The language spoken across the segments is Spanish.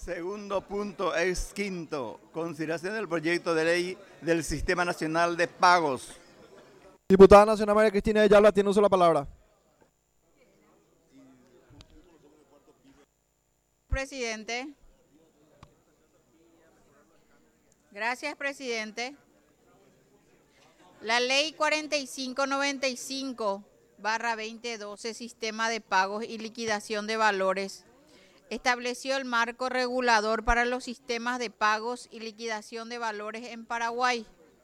Segundo punto es quinto. Consideración del proyecto de ley del Sistema Nacional de Pagos. Diputada Nacional María Cristina de Ayala, tiene uso la palabra. Presidente. Gracias, presidente. La ley 4595/2012, Sistema de Pagos y Liquidación de Valores, estableció el marco regulador para los sistemas de pagos y liquidación de valores en Paraguay.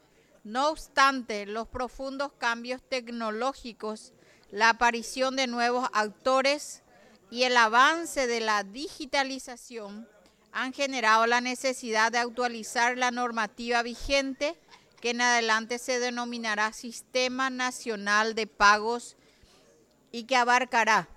No obstante, los profundos cambios tecnológicos, la aparición de nuevos actores y el avance de la digitalización han generado la necesidad de actualizar la normativa vigente, que en adelante se denominará Sistema Nacional de Pagos y que abarcará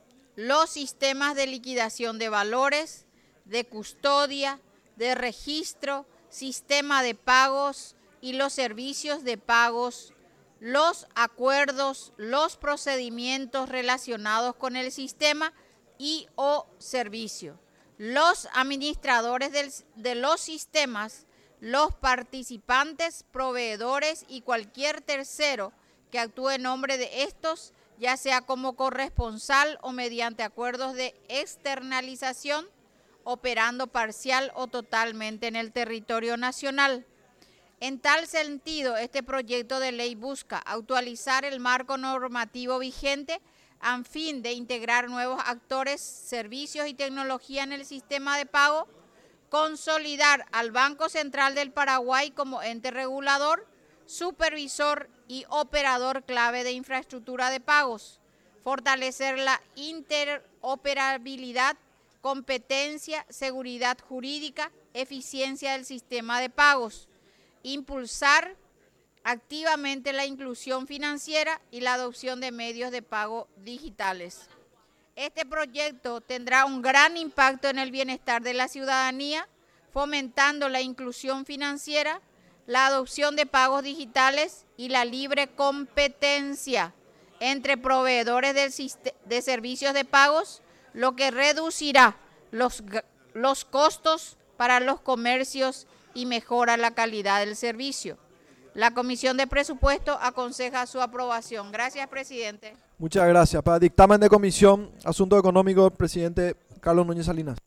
los sistemas de liquidación de valores, de custodia, de registro, sistema de pagos y los servicios de pagos, los acuerdos, los procedimientos relacionados con el sistema y o servicio, los administradores de los sistemas, los participantes, proveedores y cualquier tercero que actúe en nombre de estos, ya sea como corresponsal o mediante acuerdos de externalización, operando parcial o totalmente en el territorio nacional. En tal sentido, este proyecto de ley busca actualizar el marco normativo vigente a fin de integrar nuevos actores, servicios y tecnología en el sistema de pago, consolidar al Banco Central del Paraguay como ente regulador, supervisor y operador clave de infraestructura de pagos, fortalecer la interoperabilidad, competencia, seguridad jurídica, eficiencia del sistema de pagos, impulsar activamente la inclusión financiera y la adopción de medios de pago digitales. Este proyecto tendrá un gran impacto en el bienestar de la ciudadanía, fomentando la inclusión financiera, la adopción de pagos digitales y la libre competencia entre proveedores de servicios de pagos, lo que reducirá los costos para los comercios y mejora la calidad del servicio. La Comisión de Presupuesto aconseja su aprobación. Gracias, presidente. Muchas gracias. Para dictamen de comisión, Asuntos Económicos, presidente Carlos Núñez Salinas.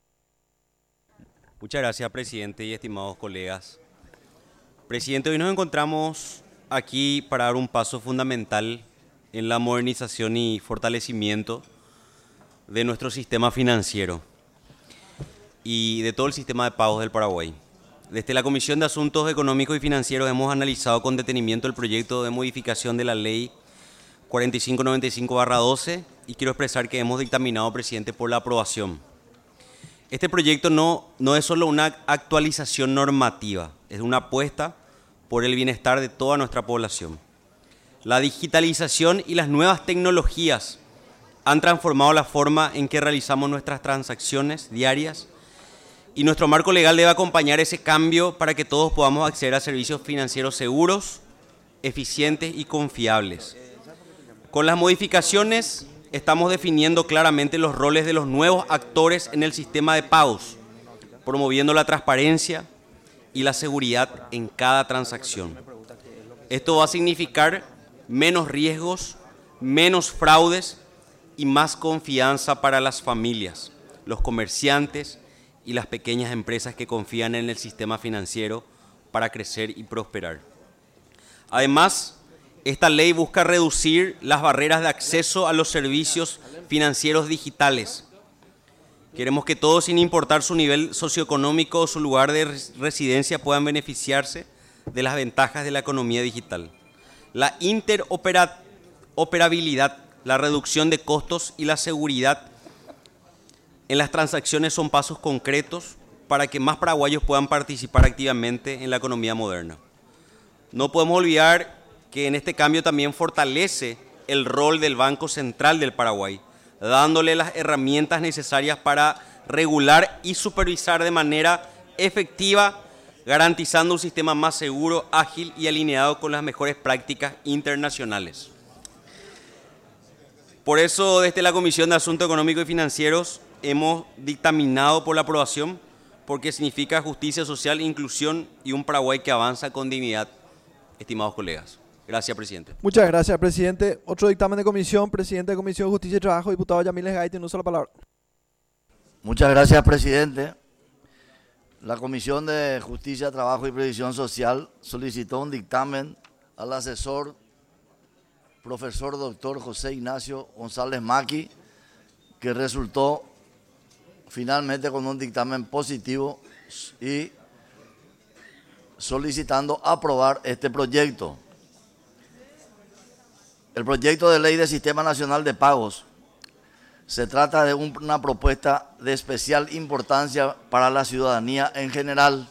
Muchas gracias, presidente y estimados colegas. Presidente, hoy nos encontramos aquí para dar un paso fundamental en la modernización y fortalecimiento de nuestro sistema financiero y de todo el sistema de pagos del Paraguay. Desde la Comisión de Asuntos Económicos y Financieros hemos analizado con detenimiento el proyecto de modificación de la Ley 4595/12 y quiero expresar que hemos dictaminado, presidente, por la aprobación. Este proyecto no es solo una actualización normativa, es una apuesta por el bienestar de toda nuestra población. La digitalización y las nuevas tecnologías han transformado la forma en que realizamos nuestras transacciones diarias y nuestro marco legal debe acompañar ese cambio para que todos podamos acceder a servicios financieros seguros, eficientes y confiables. Con las modificaciones estamos definiendo claramente los roles de los nuevos actores en el sistema de pagos, promoviendo la transparencia y la seguridad en cada transacción. Esto va a significar menos riesgos, menos fraudes y más confianza para las familias, los comerciantes y las pequeñas empresas que confían en el sistema financiero para crecer y prosperar. Además, esta ley busca reducir las barreras de acceso a los servicios financieros digitales. Queremos que todos, sin importar su nivel socioeconómico o su lugar de residencia, puedan beneficiarse de las ventajas de la economía digital. La interoperabilidad, la reducción de costos y la seguridad en las transacciones son pasos concretos para que más paraguayos puedan participar activamente en la economía moderna. No podemos olvidar que en este cambio también fortalece el rol del Banco Central del Paraguay, dándole las herramientas necesarias para regular y supervisar de manera efectiva, garantizando un sistema más seguro, ágil y alineado con las mejores prácticas internacionales. Por eso, desde la Comisión de Asuntos Económicos y Financieros hemos dictaminado por la aprobación, porque significa justicia social, inclusión y un Paraguay que avanza con dignidad, estimados colegas. Gracias, presidente. Muchas gracias, presidente. Otro dictamen de comisión, presidente de Comisión de Justicia y Trabajo, diputado Yamil Gay, tiene uso la palabra. Muchas gracias, presidente. La Comisión de Justicia, Trabajo y Previsión Social solicitó un dictamen al asesor, profesor doctor José Ignacio González Maqui, que resultó finalmente con un dictamen positivo y solicitando aprobar este proyecto. El proyecto de ley del Sistema Nacional de Pagos se trata de una propuesta de especial importancia para la ciudadanía en general.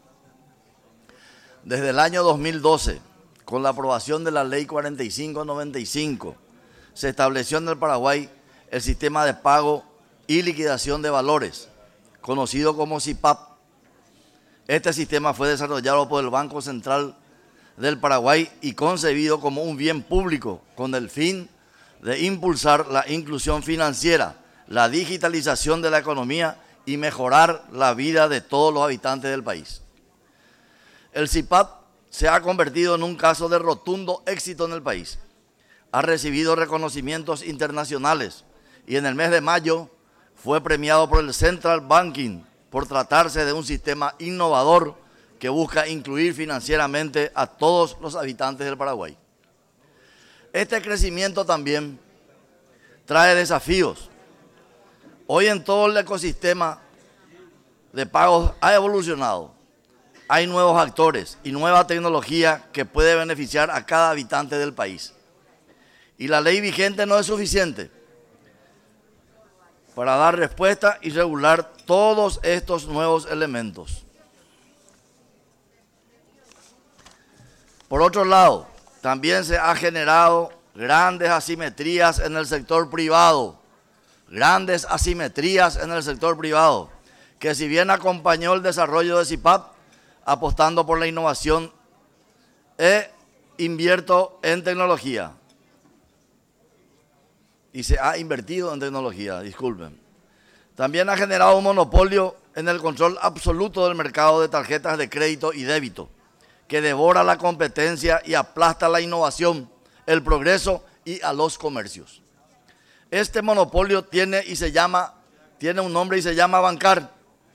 Desde el año 2012, con la aprobación de la Ley 4595, se estableció en el Paraguay el sistema de pago y liquidación de valores, conocido como SIPAP. Este sistema fue desarrollado por el Banco Central del Paraguay y concebido como un bien público con el fin de impulsar la inclusión financiera, la digitalización de la economía y mejorar la vida de todos los habitantes del país. El SIPAP se ha convertido en un caso de rotundo éxito en el país. Ha recibido reconocimientos internacionales y en el mes de mayo fue premiado por el Central Banking por tratarse de un sistema innovador que busca incluir financieramente a todos los habitantes del Paraguay. Este crecimiento también trae desafíos. Hoy en todo el ecosistema de pagos ha evolucionado. Hay nuevos actores y nueva tecnología que puede beneficiar a cada habitante del país. Y la ley vigente no es suficiente para dar respuesta y regular todos estos nuevos elementos. Por otro lado, también se han generado grandes asimetrías en el sector privado. Grandes asimetrías en el sector privado, que si bien acompañó el desarrollo de SIPAP, apostando por la innovación e invierto en tecnología. Y se ha invertido en tecnología, disculpen. También ha generado un monopolio en el control absoluto del mercado de tarjetas de crédito y débito, que devora la competencia y aplasta la innovación, el progreso y a los comercios. Este monopolio tiene un nombre y se llama Bancar.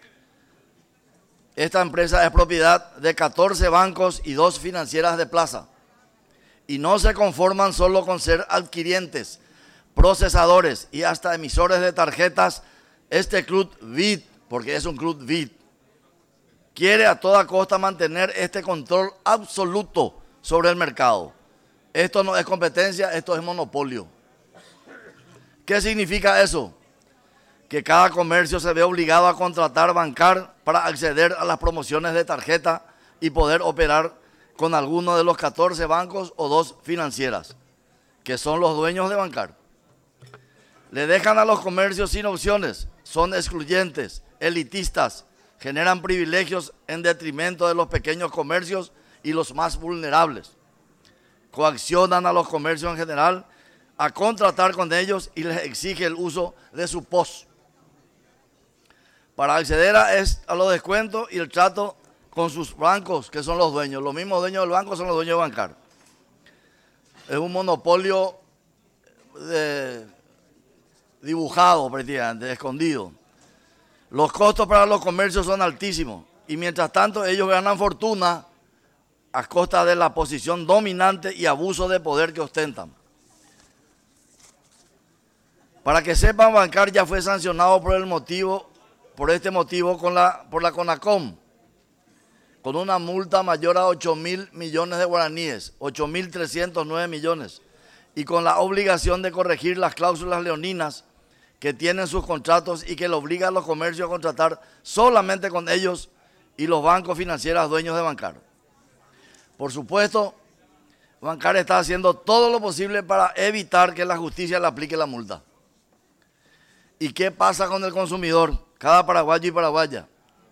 Esta empresa es propiedad de 14 bancos y 2 financieras de plaza. Y no se conforman solo con ser adquirientes, procesadores y hasta emisores de tarjetas. Este club BID, porque es un club BID, quiere a toda costa mantener este control absoluto sobre el mercado. Esto no es competencia, esto es monopolio. ¿Qué significa eso? Que cada comercio se ve obligado a contratar Bancar para acceder a las promociones de tarjeta y poder operar con alguno de los 14 bancos o 2 financieras, que son los dueños de Bancar. Le dejan a los comercios sin opciones, son excluyentes, elitistas, generan privilegios en detrimento de los pequeños comercios y los más vulnerables. Coaccionan a los comercios en general a contratar con ellos y les exige el uso de su POS para acceder a los descuentos y el trato con sus bancos, que son los dueños. Los mismos dueños del banco son los dueños de Bancar. Es un monopolio dibujado prácticamente, escondido. Los costos para los comercios son altísimos y mientras tanto ellos ganan fortuna a costa de la posición dominante y abuso de poder que ostentan. Para que sepan, Bancar ya fue sancionado por este motivo por la CONACOM, con una multa mayor a 8.000 millones de guaraníes, 8.309 millones, y con la obligación de corregir las cláusulas leoninas que tienen sus contratos y que le obliga a los comercios a contratar solamente con ellos y los bancos financieros dueños de Bancar. Por supuesto, Bancar está haciendo todo lo posible para evitar que la justicia le aplique la multa. ¿Y qué pasa con el consumidor? Cada paraguayo y paraguaya,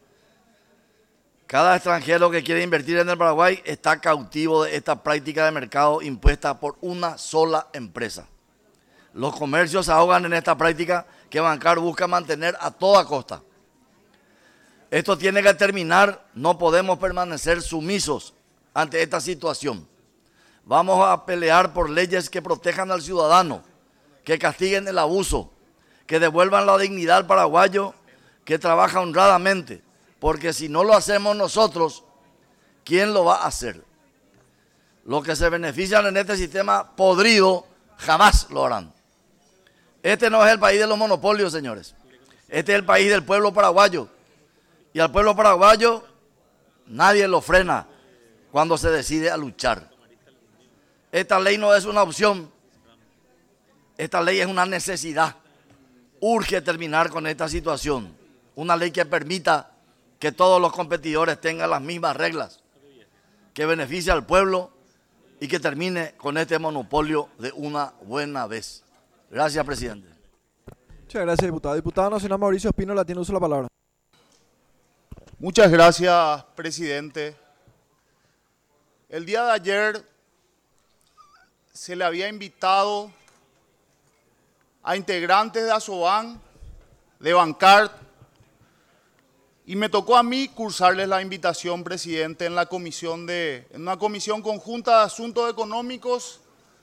cada extranjero que quiere invertir en el Paraguay está cautivo de esta práctica de mercado impuesta por una sola empresa. Los comercios se ahogan en esta práctica que Bancar busca mantener a toda costa. Esto tiene que terminar, no podemos permanecer sumisos ante esta situación. Vamos a pelear por leyes que protejan al ciudadano, que castiguen el abuso, que devuelvan la dignidad al paraguayo que trabaja honradamente, porque si no lo hacemos nosotros, ¿quién lo va a hacer? Los que se benefician en este sistema podrido jamás lo harán. Este no es el país de los monopolios, señores. Este es el país del pueblo paraguayo. Y al pueblo paraguayo nadie lo frena cuando se decide a luchar. Esta ley no es una opción. Esta ley es una necesidad. Urge terminar con esta situación. Una ley que permita que todos los competidores tengan las mismas reglas, que beneficie al pueblo y que termine con este monopolio de una buena vez. Gracias, presidente. Muchas gracias, diputado. Diputado nacional Mauricio Espínola tiene uso de la palabra. Muchas gracias, presidente. El día de ayer se le había invitado a integrantes de ASOBAN, de Bancart, y me tocó a mí cursarles la invitación, presidente, en una comisión conjunta de asuntos económicos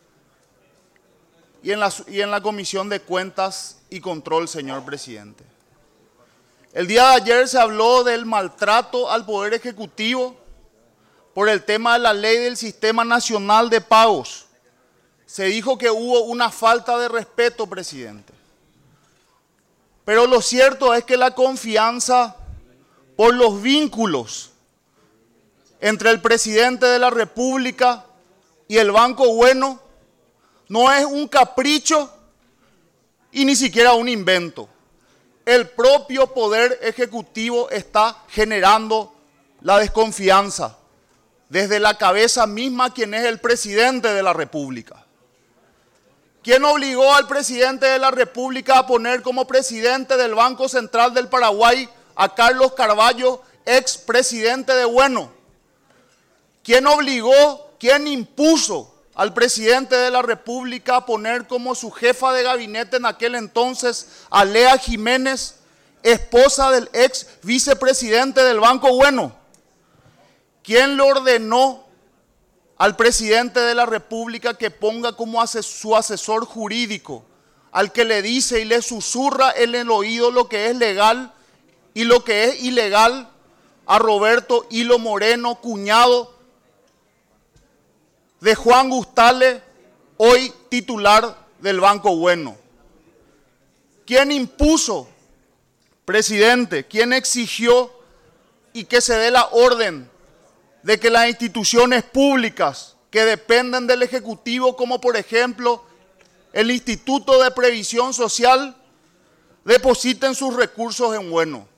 y en la comisión de cuentas y control, señor presidente. El día de ayer se habló del maltrato al Poder Ejecutivo por el tema de la ley del Sistema Nacional de Pagos. Se dijo que hubo una falta de respeto, presidente. Pero lo cierto es que la confianza por los vínculos entre el presidente de la República y el Banco Bueno no es un capricho y ni siquiera un invento. El propio Poder Ejecutivo está generando la desconfianza desde la cabeza misma, quien es el presidente de la República. ¿Quién obligó al presidente de la República a poner como presidente del Banco Central del Paraguay a Carlos Carvalho, ex presidente de Bueno? ¿Quién obligó, quién impuso al presidente de la República a poner como su jefa de gabinete en aquel entonces a Lea Jiménez, esposa del ex vicepresidente del Banco Bueno? ¿Quién le ordenó al presidente de la República que ponga como su asesor jurídico al que le dice y le susurra en el oído lo que es legal y lo que es ilegal a Roberto Hilo Moreno, cuñado de Juan Gustale, hoy titular del Banco Bueno? ¿Quién impuso, presidente? ¿Quién exigió y que se dé la orden de que las instituciones públicas que dependen del Ejecutivo, como por ejemplo el Instituto de Previsión Social, depositen sus recursos en Bueno?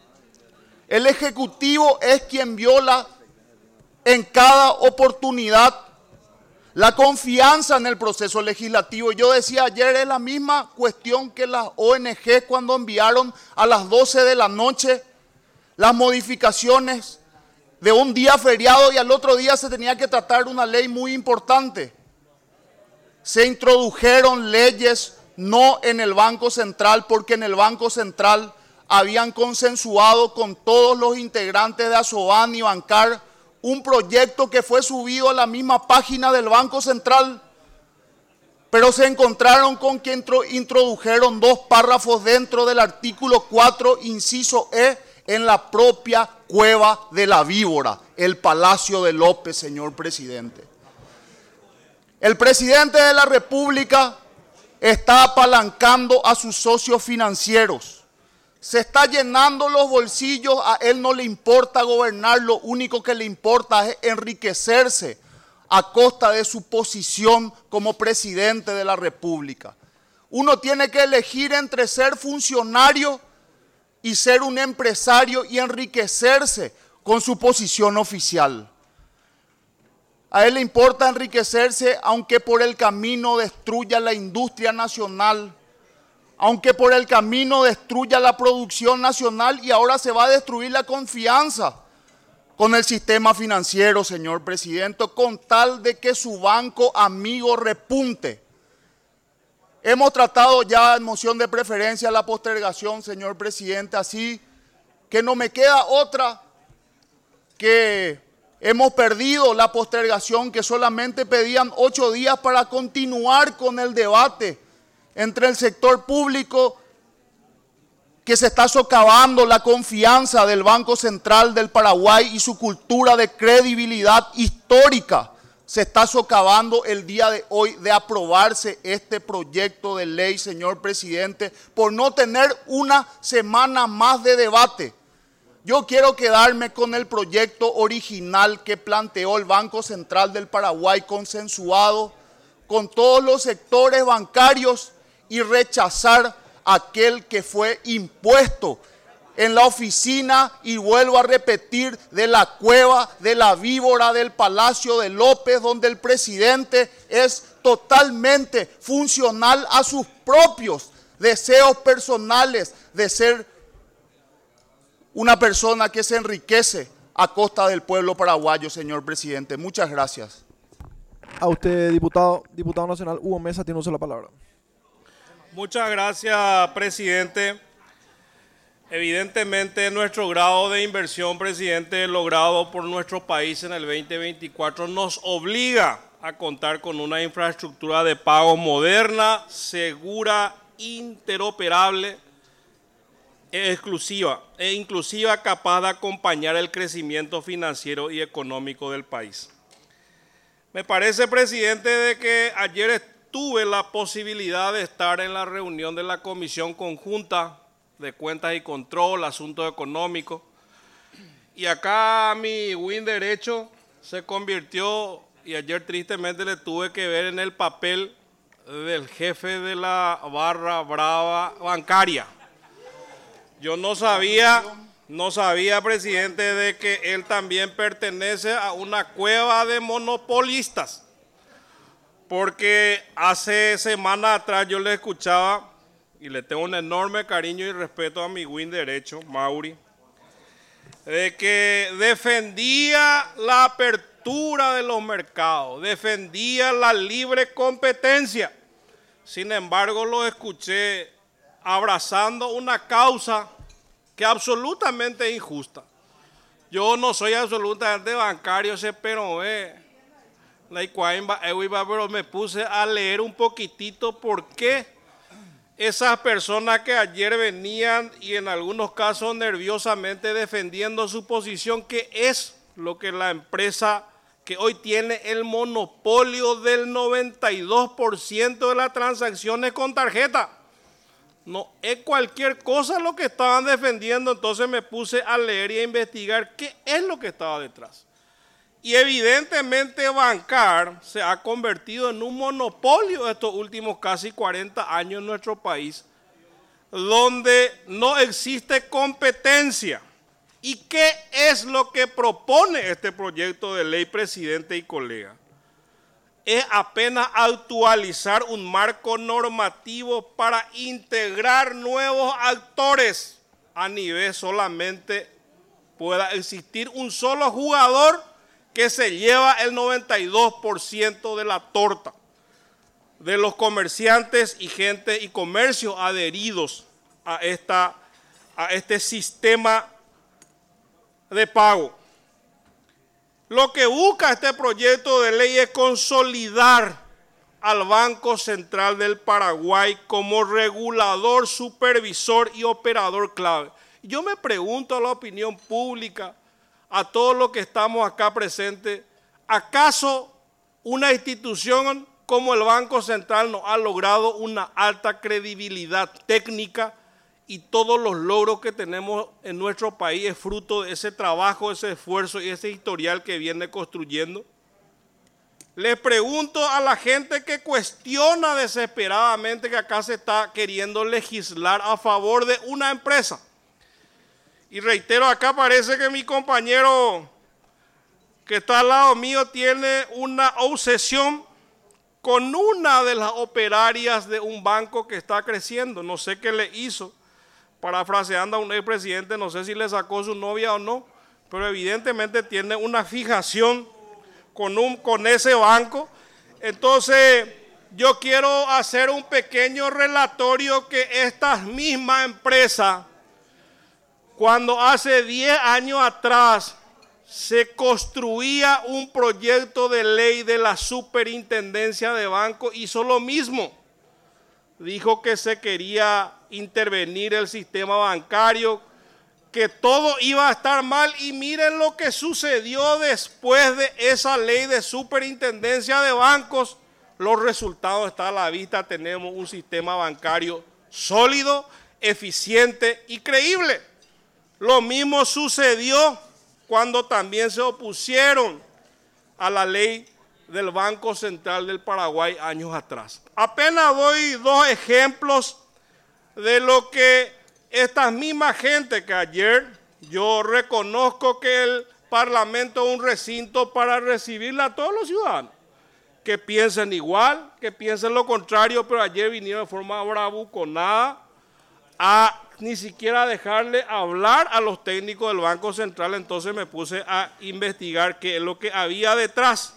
El Ejecutivo es quien viola en cada oportunidad la confianza en el proceso legislativo. Yo decía ayer, es la misma cuestión que las ONG cuando enviaron a las 12 de la noche las modificaciones de un día feriado y al otro día se tenía que tratar una ley muy importante. Se introdujeron leyes no en el Banco Central, porque en el Banco Central habían consensuado con todos los integrantes de ASOBAN y Bancart un proyecto que fue subido a la misma página del Banco Central, pero se encontraron con que introdujeron dos párrafos dentro del artículo 4, inciso E, en la propia cueva de la víbora, el Palacio de López, señor presidente. El presidente de la República está apalancando a sus socios financieros. Se está llenando los bolsillos, a él no le importa gobernar, lo único que le importa es enriquecerse a costa de su posición como presidente de la República. Uno tiene que elegir entre ser funcionario y ser un empresario y enriquecerse con su posición oficial. A él le importa enriquecerse aunque por el camino destruya la industria nacional, aunque por el camino destruya la producción nacional, y ahora se va a destruir la confianza con el sistema financiero, señor presidente, con tal de que su banco amigo repunte. Hemos tratado ya en moción de preferencia la postergación, señor presidente, así que no me queda otra que hemos perdido la postergación, que solamente pedían 8 días para continuar con el debate entre el sector público, que se está socavando la confianza del Banco Central del Paraguay y su cultura de credibilidad histórica. Se está socavando el día de hoy de aprobarse este proyecto de ley, señor presidente, por no tener una semana más de debate. Yo quiero quedarme con el proyecto original que planteó el Banco Central del Paraguay, consensuado con todos los sectores bancarios, y rechazar aquel que fue impuesto en la oficina, y vuelvo a repetir, de la cueva de la víbora del Palacio de López, donde el presidente es totalmente funcional a sus propios deseos personales de ser una persona que se enriquece a costa del pueblo paraguayo, señor presidente. Muchas gracias. A usted, diputado nacional Hugo Mesa, tiene uso la palabra. Muchas gracias, presidente. Evidentemente, nuestro grado de inversión, presidente, logrado por nuestro país en el 2024 nos obliga a contar con una infraestructura de pago moderna, segura, interoperable e inclusiva, capaz de acompañar el crecimiento financiero y económico del país. Me parece, presidente, de que ayer tuve la posibilidad de estar en la reunión de la Comisión Conjunta de Cuentas y Control, Asuntos Económicos, y acá mi win derecho se convirtió, y ayer tristemente le tuve que ver en el papel del jefe de la barra brava bancaria. Yo no sabía, presidente, de que él también pertenece a una cueva de monopolistas. Porque hace semanas atrás yo le escuchaba, y le tengo un enorme cariño y respeto a mi win derecho, Mauri, de que defendía la apertura de los mercados, defendía la libre competencia. Sin embargo, lo escuché abrazando una causa que es absolutamente injusta. Yo no soy absolutamente bancario, pero me puse a leer un poquitito por qué esas personas que ayer venían y en algunos casos nerviosamente defendiendo su posición, que es lo que la empresa que hoy tiene el monopolio del 92% de las transacciones con tarjeta. No es cualquier cosa lo que estaban defendiendo, entonces me puse a leer y a investigar qué es lo que estaba detrás. Y evidentemente Bancar se ha convertido en un monopolio estos últimos casi 40 años en nuestro país, donde no existe competencia. ¿Y qué es lo que propone este proyecto de ley, presidente y colega? Es apenas actualizar un marco normativo para integrar nuevos actores a nivel solamente pueda existir un solo jugador que se lleva el 92% de la torta de los comerciantes y gente y comercios adheridos a este sistema de pago. Lo que busca este proyecto de ley es consolidar al Banco Central del Paraguay como regulador, supervisor y operador clave. Yo me pregunto a la opinión pública, a todos los que estamos acá presentes, ¿acaso una institución como el Banco Central nos ha logrado una alta credibilidad técnica y todos los logros que tenemos en nuestro país es fruto de ese trabajo, ese esfuerzo y ese historial que viene construyendo? Les pregunto a la gente que cuestiona desesperadamente que acá se está queriendo legislar a favor de una empresa. Y reitero, acá parece que mi compañero que está al lado mío tiene una obsesión con una de las operarias de un banco que está creciendo. No sé qué le hizo, parafraseando a un expresidente, no sé si le sacó su novia o no, pero evidentemente tiene una fijación con ese banco. Entonces, yo quiero hacer un pequeño relatorio que estas mismas empresas, Cuando hace 10 años atrás se construía un proyecto de ley de la superintendencia de banco, hizo lo mismo. Dijo que se quería intervenir el sistema bancario, que todo iba a estar mal, y miren lo que sucedió después de esa ley de superintendencia de bancos. Los resultados están a la vista. Tenemos un sistema bancario sólido, eficiente y creíble. Lo mismo sucedió cuando también se opusieron a la ley del Banco Central del Paraguay años atrás. Apenas doy 2 ejemplos de lo que esta misma gente, que ayer yo reconozco que el Parlamento es un recinto para recibirle a todos los ciudadanos, que piensen igual, que piensen lo contrario, pero ayer vinieron de forma bravuconada a ni siquiera dejarle hablar a los técnicos del Banco Central. Entonces me puse a investigar qué es lo que había detrás.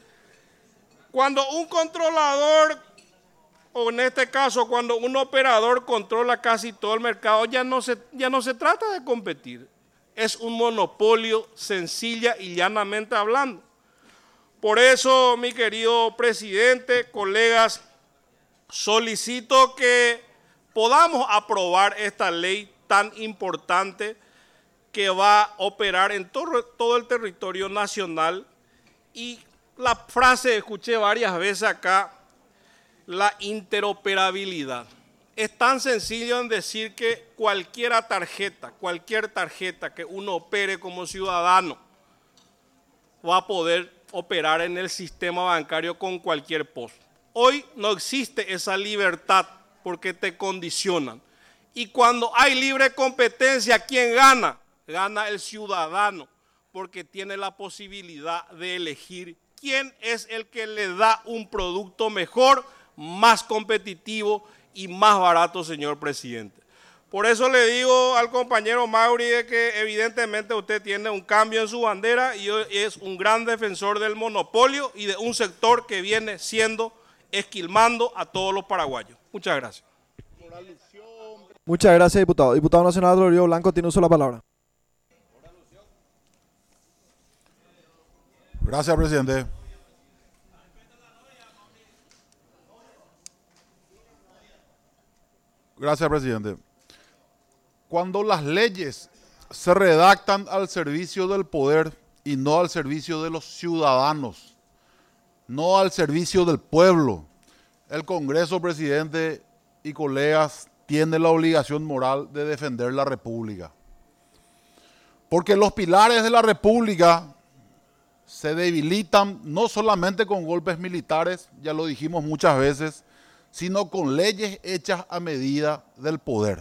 Cuando un controlador, o en este caso cuando un operador controla casi todo el mercado, ya no se trata de competir. Es un monopolio, sencilla y llanamente hablando. Por eso, mi querido presidente, colegas, solicito que podamos aprobar esta ley tan importante que va a operar en todo el territorio nacional. Y la frase, escuché varias veces acá, la interoperabilidad. Es tan sencillo en decir que cualquier tarjeta que uno opere como ciudadano va a poder operar en el sistema bancario con cualquier POS. Hoy no existe esa libertad porque te condicionan. Y cuando hay libre competencia, ¿quién gana? Gana el ciudadano, porque tiene la posibilidad de elegir quién es el que le da un producto mejor, más competitivo y más barato, señor presidente. Por eso le digo al compañero Mauri de que evidentemente usted tiene un cambio en su bandera y es un gran defensor del monopolio y de un sector que viene siendo esquilmando a todos los paraguayos. Muchas gracias. Muchas gracias, diputado. Diputado nacional Rodrigo Blanco tiene uso la palabra. Gracias, presidente. Gracias, presidente. Cuando las leyes se redactan al servicio del poder y no al servicio de los ciudadanos, no al servicio del pueblo, el Congreso, presidente y colegas, tiene la obligación moral de defender la República. Porque los pilares de la República se debilitan no solamente con golpes militares, ya lo dijimos muchas veces, sino con leyes hechas a medida del poder.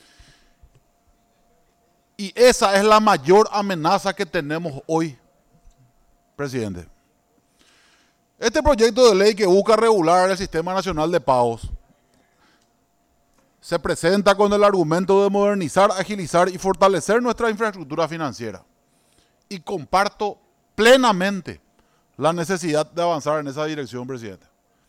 Y esa es la mayor amenaza que tenemos hoy, presidente. Este proyecto de ley que busca regular el Sistema Nacional de Pagos se presenta con el argumento de modernizar, agilizar y fortalecer nuestra infraestructura financiera. Y comparto plenamente la necesidad de avanzar en esa dirección, presidente.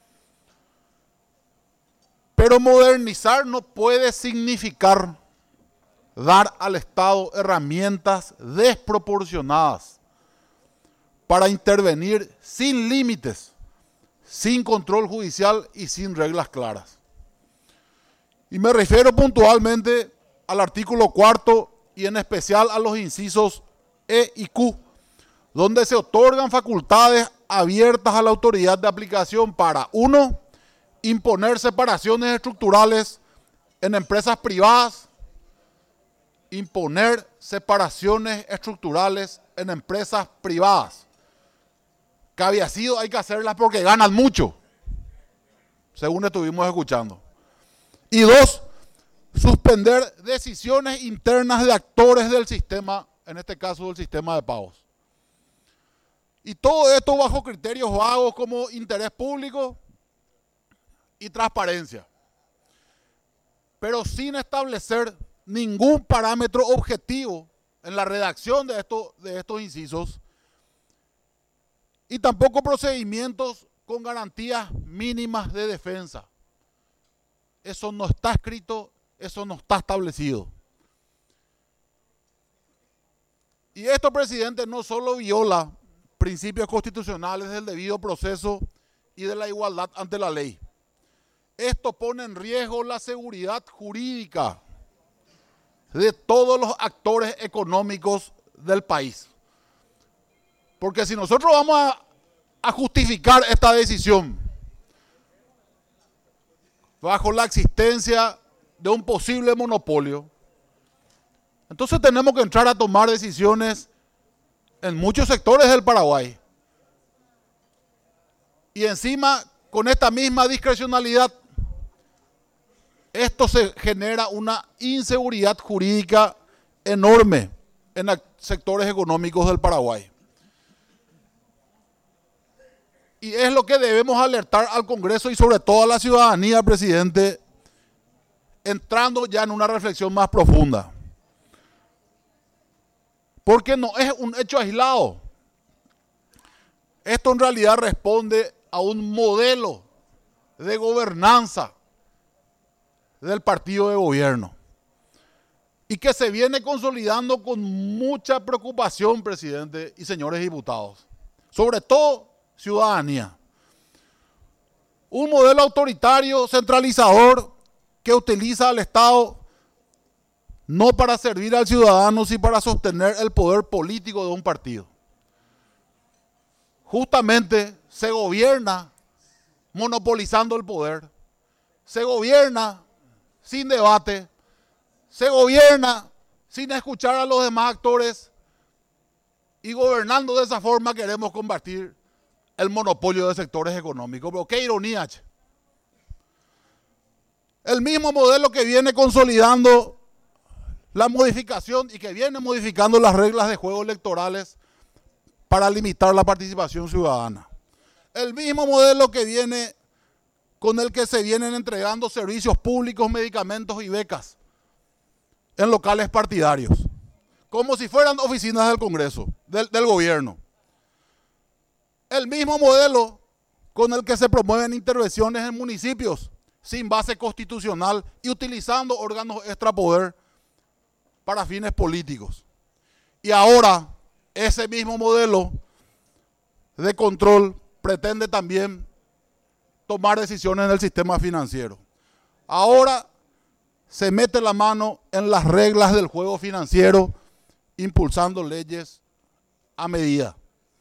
Pero modernizar no puede significar dar al Estado herramientas desproporcionadas para intervenir sin límites, sin control judicial y sin reglas claras. Y me refiero puntualmente al artículo 4 y en especial a los incisos E y Q, donde se otorgan facultades abiertas a la autoridad de aplicación para 1. Imponer separaciones estructurales en empresas privadas, imponer separaciones estructurales en empresas privadas. Que había sido, hay que hacerlas porque ganan mucho, según estuvimos escuchando. Y 2, suspender decisiones internas de actores del sistema, en este caso del sistema de pagos. Y todo esto bajo criterios vagos como interés público y transparencia, pero sin establecer ningún parámetro objetivo en la redacción de estos incisos y tampoco procedimientos con garantías mínimas de defensa. Eso no está escrito, eso no está establecido. Y esto, presidente, no solo viola principios constitucionales del debido proceso y de la igualdad ante la ley. Esto pone en riesgo la seguridad jurídica de todos los actores económicos del país. Porque si nosotros vamos a justificar esta decisión bajo la existencia de un posible monopolio, entonces tenemos que entrar a tomar decisiones en muchos sectores del Paraguay. Y encima, con esta misma discrecionalidad, esto se genera una inseguridad jurídica enorme en sectores económicos del Paraguay. Y es lo que debemos alertar al Congreso y sobre todo a la ciudadanía, presidente, entrando ya en una reflexión más profunda. Porque no es un hecho aislado. Esto en realidad responde a un modelo de gobernanza del partido de gobierno y que se viene consolidando con mucha preocupación, presidente y señores diputados, sobre todo ciudadanía. Un modelo autoritario, centralizador, que utiliza al Estado no para servir al ciudadano, sino para sostener el poder político de un partido. Justamente se gobierna monopolizando el poder, se gobierna sin debate, se gobierna sin escuchar a los demás actores y gobernando de esa forma queremos combatir el monopolio de sectores económicos. Pero qué ironía, che. El mismo modelo que viene consolidando la modificación y que viene modificando las reglas de juego electorales para limitar la participación ciudadana. El mismo modelo que viene con el que se vienen entregando servicios públicos, medicamentos y becas en locales partidarios, como si fueran oficinas del Congreso, del gobierno. El mismo modelo con el que se promueven intervenciones en municipios sin base constitucional y utilizando órganos extrapoder para fines políticos. Y ahora ese mismo modelo de control pretende también tomar decisiones en el sistema financiero. Ahora se mete la mano en las reglas del juego financiero, impulsando leyes a medida.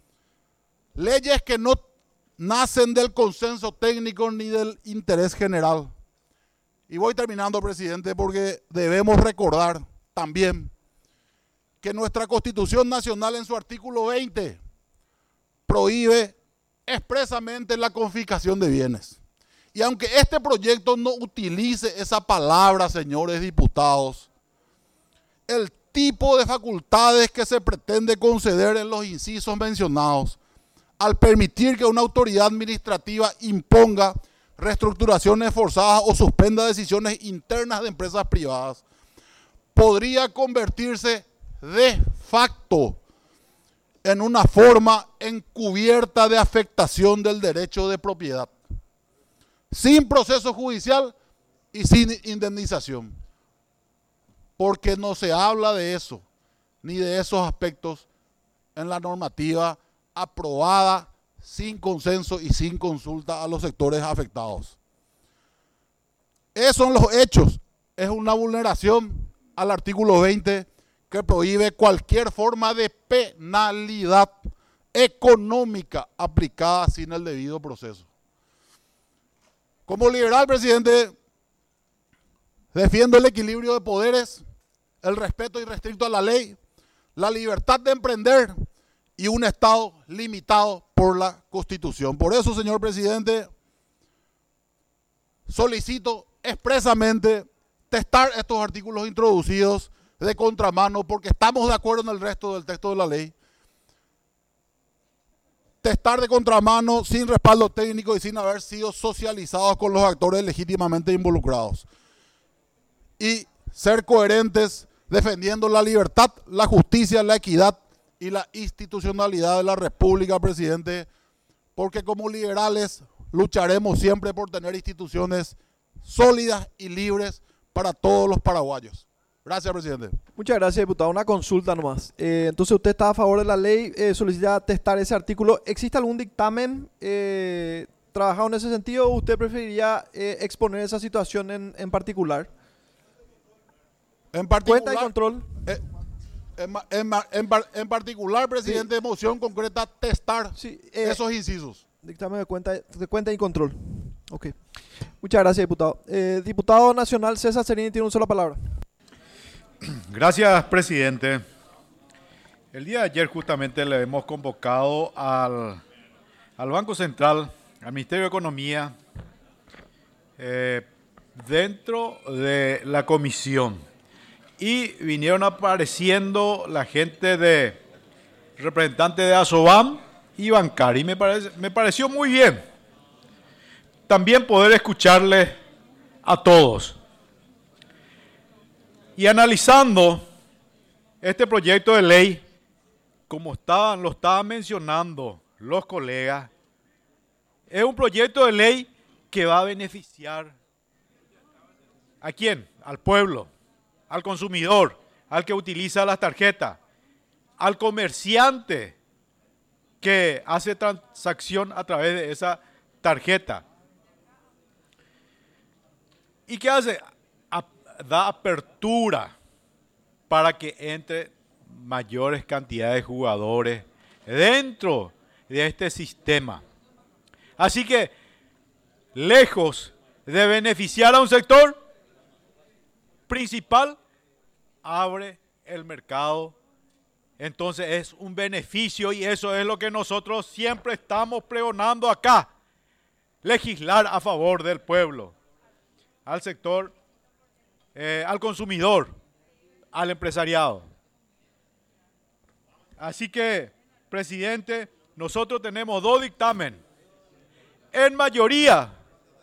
Leyes que no nacen del consenso técnico ni del interés general. Y voy terminando, presidente, porque debemos recordar también que nuestra Constitución Nacional en su artículo 20 prohíbe expresamente la confiscación de bienes. Y aunque este proyecto no utilice esa palabra, señores diputados, el tipo de facultades que se pretende conceder en los incisos mencionados, al permitir que una autoridad administrativa imponga reestructuraciones forzadas o suspenda decisiones internas de empresas privadas, podría convertirse de facto en una forma encubierta de afectación del derecho de propiedad, sin proceso judicial y sin indemnización. Porque no se habla de eso, ni de esos aspectos en la normativa aprobada sin consenso y sin consulta a los sectores afectados. Esos son los hechos. Es una vulneración al artículo 20 que prohíbe cualquier forma de penalidad económica aplicada sin el debido proceso. Como liberal, presidente, defiendo el equilibrio de poderes, el respeto irrestricto a la ley, la libertad de emprender y un Estado limitado por la Constitución. Por eso, señor presidente, solicito expresamente testar estos artículos introducidos de contramano, porque estamos de acuerdo en el resto del texto de la ley. Testar de contramano sin respaldo técnico y sin haber sido socializados con los actores legítimamente involucrados. Y ser coherentes defendiendo la libertad, la justicia, la equidad y la institucionalidad de la República, presidente, porque como liberales lucharemos siempre por tener instituciones sólidas y libres para todos los paraguayos. Gracias. Gracias, presidente. Muchas gracias, diputado. Una consulta nomás. Entonces, ¿usted está a favor de la ley? ¿Solicita testar ese artículo? ¿Existe algún dictamen trabajado en ese sentido o usted preferiría exponer esa situación en particular? En particular, Cuenta y control. En particular, presidente, de moción concreta, testar Sí, esos incisos. dictamen de cuenta y control. Ok. Muchas gracias, diputado. Diputado nacional César Cerini tiene una sola palabra. Gracias, presidente. El día de ayer justamente le hemos convocado al Banco Central, al Ministerio de Economía, dentro de la comisión. Y vinieron apareciendo la gente de representantes de Asobam y Bancar. Y me pareció muy bien también poder escucharle a todos. Y analizando este proyecto de ley, como lo estaban mencionando los colegas, es un proyecto de ley que va a beneficiar ¿a quién? Al pueblo, al consumidor, al que utiliza las tarjetas, al comerciante que hace transacción a través de esa tarjeta. ¿Y qué hace? Da apertura para que entre mayores cantidades de jugadores dentro de este sistema. Así que, lejos de beneficiar a un sector principal, abre el mercado. Entonces es un beneficio y eso es lo que nosotros siempre estamos pregonando acá. Legislar a favor del pueblo, al sector, al consumidor, al empresariado. Así que, presidente, nosotros tenemos dos dictámenes en mayoría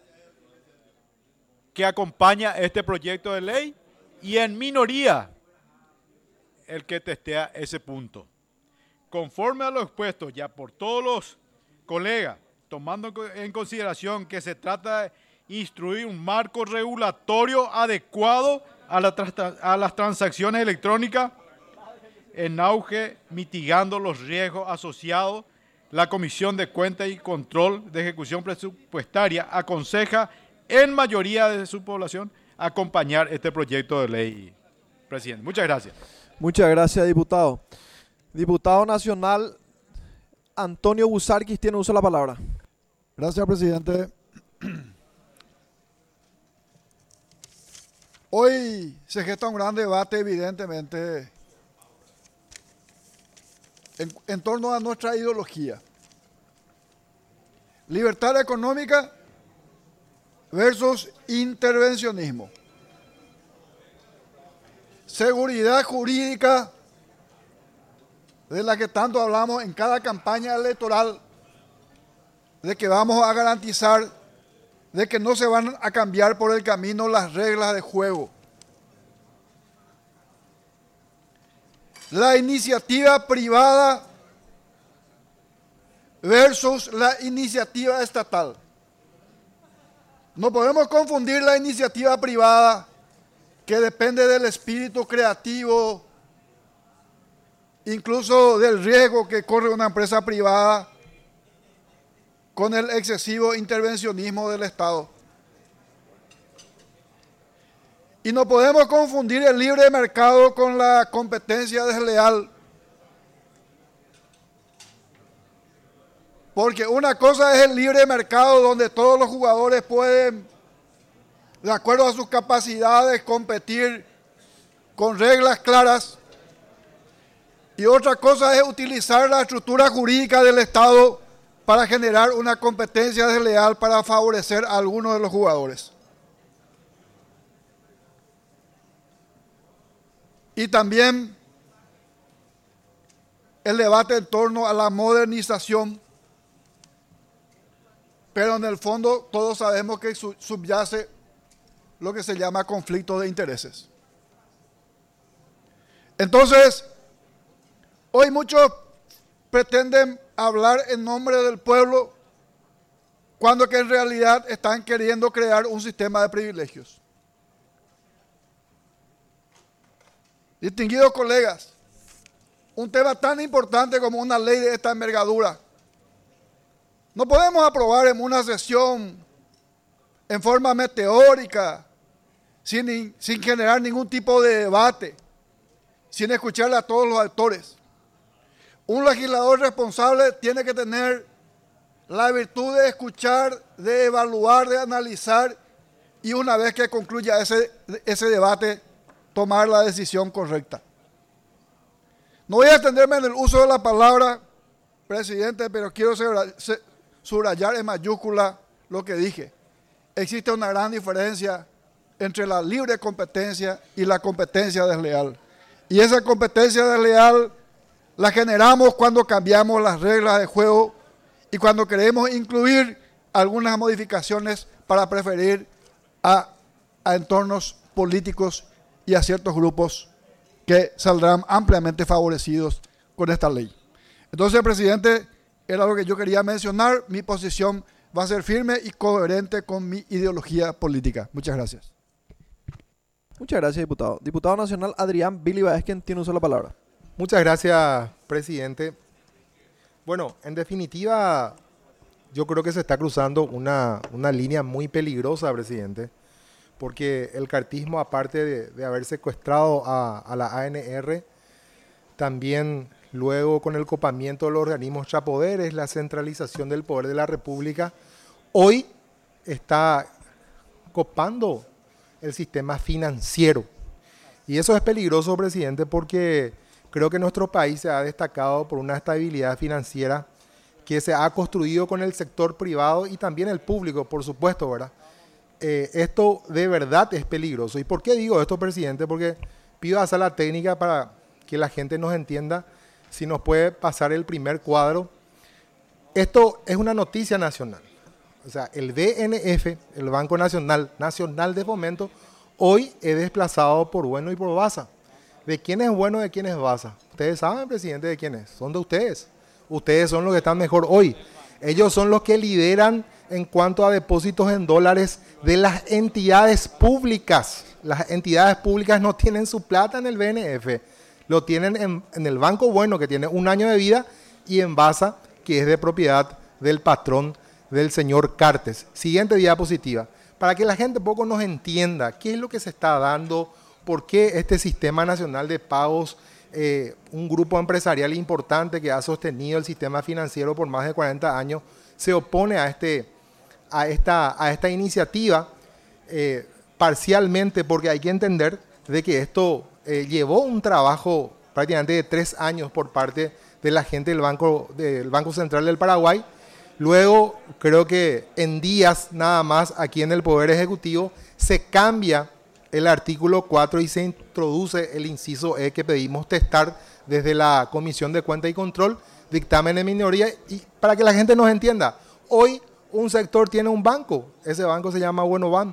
que acompaña este proyecto de ley y en minoría el que testea ese punto. Conforme a lo expuesto ya por todos los colegas, tomando en consideración que se trata de instruir un marco regulatorio adecuado a las transacciones electrónicas en auge, mitigando los riesgos asociados, la Comisión de Cuenta y Control de Ejecución Presupuestaria aconseja en mayoría de su población acompañar este proyecto de ley, presidente. Muchas gracias. Muchas gracias, diputado. Diputado nacional Antonio Busarquis tiene uso de la palabra. Gracias, presidente. Hoy se gesta un gran debate, evidentemente, en torno a nuestra ideología. Libertad económica versus intervencionismo. Seguridad jurídica, de la que tanto hablamos en cada campaña electoral, de que vamos a garantizar de que no se van a cambiar por el camino las reglas de juego. La iniciativa privada versus la iniciativa estatal. No podemos confundir la iniciativa privada, que depende del espíritu creativo, incluso del riesgo que corre una empresa privada, con el excesivo intervencionismo del Estado. Y no podemos confundir el libre mercado con la competencia desleal. Porque una cosa es el libre mercado, donde todos los jugadores pueden, de acuerdo a sus capacidades, competir con reglas claras. Y otra cosa es utilizar la estructura jurídica del Estado para generar una competencia desleal para favorecer a algunos de los jugadores. Y también el debate en torno a la modernización, pero en el fondo todos sabemos que subyace lo que se llama conflicto de intereses. Entonces, hoy muchos pretenden hablar en nombre del pueblo cuando que en realidad están queriendo crear un sistema de privilegios. Distinguidos colegas, un tema tan importante como una ley de esta envergadura, no podemos aprobar en una sesión en forma meteórica, sin generar ningún tipo de debate, sin escucharle a todos los actores. Un legislador responsable tiene que tener la virtud de escuchar, de evaluar, de analizar y una vez que concluya ese debate, tomar la decisión correcta. No voy a extenderme en el uso de la palabra, presidente, pero quiero subrayar en mayúscula lo que dije. Existe una gran diferencia entre la libre competencia y la competencia desleal. Y esa competencia desleal la generamos cuando cambiamos las reglas de juego y cuando queremos incluir algunas modificaciones para preferir a entornos políticos y a ciertos grupos que saldrán ampliamente favorecidos con esta ley. Entonces, presidente, era lo que yo quería mencionar. Mi posición va a ser firme y coherente con mi ideología política. Muchas gracias. Muchas gracias, diputado. Diputado nacional Adrián Billy Báez, quien tiene uso de la palabra. Muchas gracias, presidente. Bueno, en definitiva, yo creo que se está cruzando una línea muy peligrosa, presidente, porque el cartismo, aparte de haber secuestrado a la ANR, también luego con el copamiento de los organismos chapoderes, la centralización del poder de la República, hoy está copando el sistema financiero. Y eso es peligroso, presidente, porque creo que nuestro país se ha destacado por una estabilidad financiera que se ha construido con el sector privado y también el público, por supuesto, ¿verdad? Esto de verdad es peligroso. ¿Y por qué digo esto, presidente? Porque pido a Sala Técnica para que la gente nos entienda, si nos puede pasar el primer cuadro. Esto es una noticia nacional. O sea, el BNF, el Banco Nacional de Fomento, hoy es desplazado por Bueno y por Baza. ¿De quién es Bueno y de quién es Baza? Ustedes saben, presidente, de quién es. Son de ustedes. Ustedes son los que están mejor hoy. Ellos son los que lideran en cuanto a depósitos en dólares de las entidades públicas. Las entidades públicas no tienen su plata en el BNF. Lo tienen en el Banco Bueno, que tiene 1 año de vida, y en Baza, que es de propiedad del patrón del señor Cartes. Siguiente diapositiva. Para que la gente poco nos entienda qué es lo que se está dando, por qué este Sistema Nacional de Pagos, un grupo empresarial importante que ha sostenido el sistema financiero por más de 40 años, se opone a esta iniciativa, parcialmente porque hay que entender de que esto llevó un trabajo prácticamente de 3 años por parte de la gente del Banco Central del Paraguay. Luego, creo que en días nada más aquí en el Poder Ejecutivo se cambia el artículo 4 y se introduce el inciso E que pedimos testar desde la Comisión de Cuenta y Control, dictamen de minoría. Y para que la gente nos entienda, hoy un sector tiene un banco, ese banco se llama Buenoban,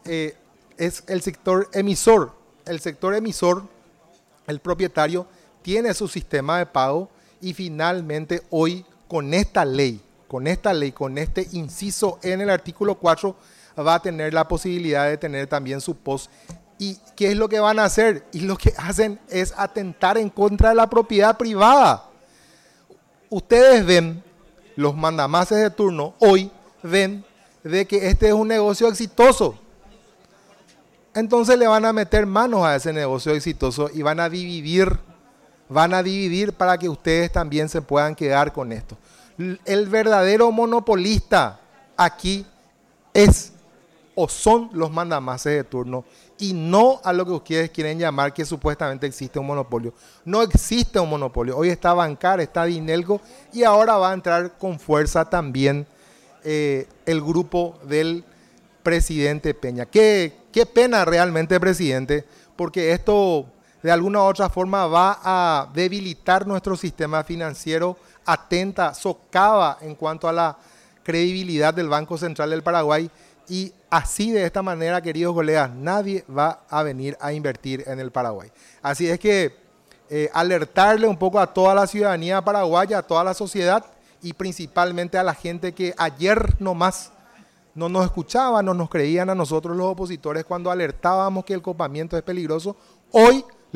es el sector emisor. El sector emisor, el propietario, tiene su sistema de pago y finalmente hoy con esta ley, con este inciso en el artículo 4, va a tener la posibilidad de tener también su POS. ¿Y qué es lo que van a hacer? Y lo que hacen es atentar en contra de la propiedad privada. Ustedes ven, los mandamases de turno, hoy ven de que este es un negocio exitoso. Entonces le van a meter manos a ese negocio exitoso y van a dividir para que ustedes también se puedan quedar con esto. El verdadero monopolista aquí es o son los mandamases de turno y no a lo que ustedes quieren llamar que supuestamente existe un monopolio. No existe un monopolio. Hoy está Bancar, está Dinelco y ahora va a entrar con fuerza también el grupo del presidente Peña. Qué pena realmente, presidente, porque esto de alguna u otra forma va a debilitar nuestro sistema financiero, atenta, socava en cuanto a la credibilidad del Banco Central del Paraguay y así de esta manera, queridos colegas, nadie va a venir a invertir en el Paraguay. Así es que alertarle un poco a toda la ciudadanía paraguaya, a toda la sociedad y principalmente a la gente que ayer nomás no nos escuchaba, no nos creían a nosotros los opositores cuando alertábamos que el copamiento es peligroso. Hoy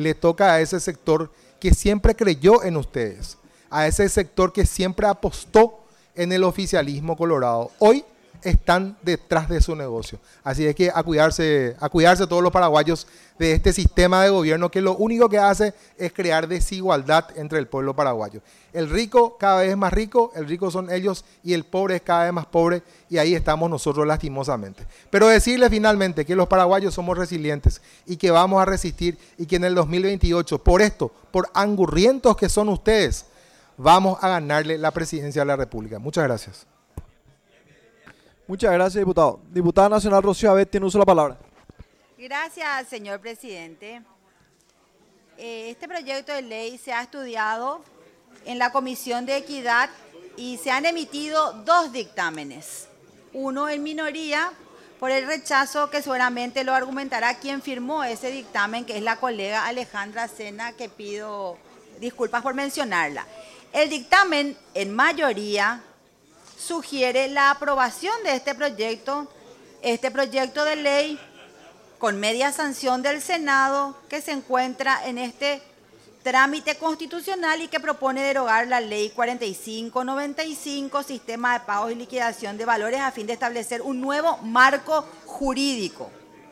le toca a ese sector que siempre creyó en ustedes, a ese sector que siempre apostó en el oficialismo colorado. Hoy están detrás de su negocio. Así es que a cuidarse todos los paraguayos de este sistema de gobierno que lo único que hace es crear desigualdad entre el pueblo paraguayo. El rico cada vez es más rico, el rico son ellos y el pobre es cada vez más pobre, y ahí estamos nosotros lastimosamente. Pero decirles finalmente que los paraguayos somos resilientes y que vamos a resistir, y que en el 2028, por angurrientos que son ustedes, vamos a ganarle la presidencia de la República. Muchas gracias. Muchas gracias, diputado. Diputada nacional Rocío Abet tiene uso de la palabra. Gracias, señor presidente. Este proyecto de ley se ha estudiado en la Comisión de Equidad y se han emitido 2 dictámenes. Uno en minoría por el rechazo, que seguramente lo argumentará quien firmó ese dictamen, que es la colega Alejandra Sena, que pido disculpas por mencionarla. El dictamen en mayoría sugiere la aprobación de este proyecto de ley con media sanción del Senado, que se encuentra en este trámite constitucional y que propone derogar la ley 4595, sistema de pagos y liquidación de valores, a fin de establecer un nuevo marco jurídico.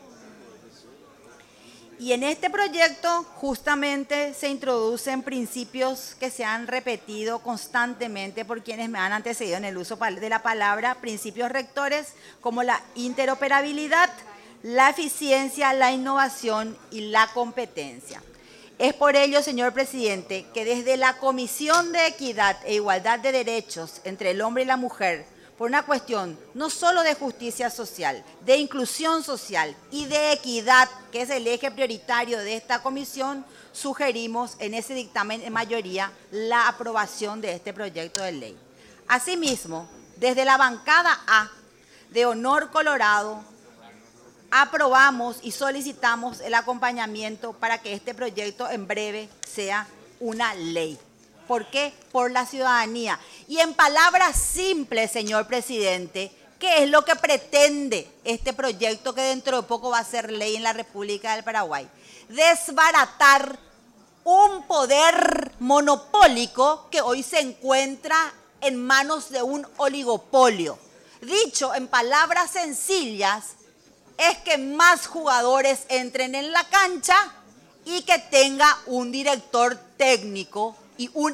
Y en este proyecto justamente se introducen principios que se han repetido constantemente por quienes me han antecedido en el uso de la palabra, principios rectores como la interoperabilidad, la eficiencia, la innovación y la competencia. Es por ello, señor presidente, que desde la Comisión de Equidad e Igualdad de Derechos entre el hombre y la mujer, por una cuestión no solo de justicia social, de inclusión social y de equidad, que es el eje prioritario de esta comisión, sugerimos en ese dictamen en mayoría la aprobación de este proyecto de ley. Asimismo, desde la bancada A de Honor Colorado, aprobamos y solicitamos el acompañamiento para que este proyecto en breve sea una ley. ¿Por qué? Por la ciudadanía. Y en palabras simples, señor presidente, ¿qué es lo que pretende este proyecto que dentro de poco va a ser ley en la República del Paraguay? Desbaratar un poder monopólico que hoy se encuentra en manos de un oligopolio. Dicho en palabras sencillas, es que más jugadores entren en la cancha y que tenga un director técnico y un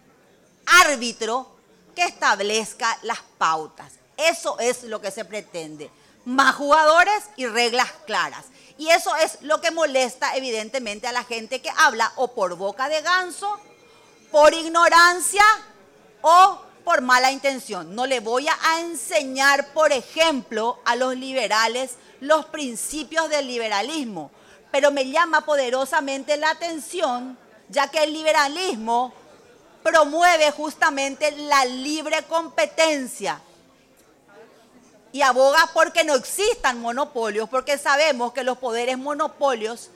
árbitro que establezca las pautas. Eso es lo que se pretende. Más jugadores y reglas claras. Y eso es lo que molesta evidentemente a la gente que habla o por boca de ganso, por ignorancia o por mala intención. No le voy a enseñar, por ejemplo, a los liberales los principios del liberalismo, pero me llama poderosamente la atención, ya que el liberalismo promueve justamente la libre competencia y aboga porque no existan monopolios, porque sabemos que los poderes monopólicos,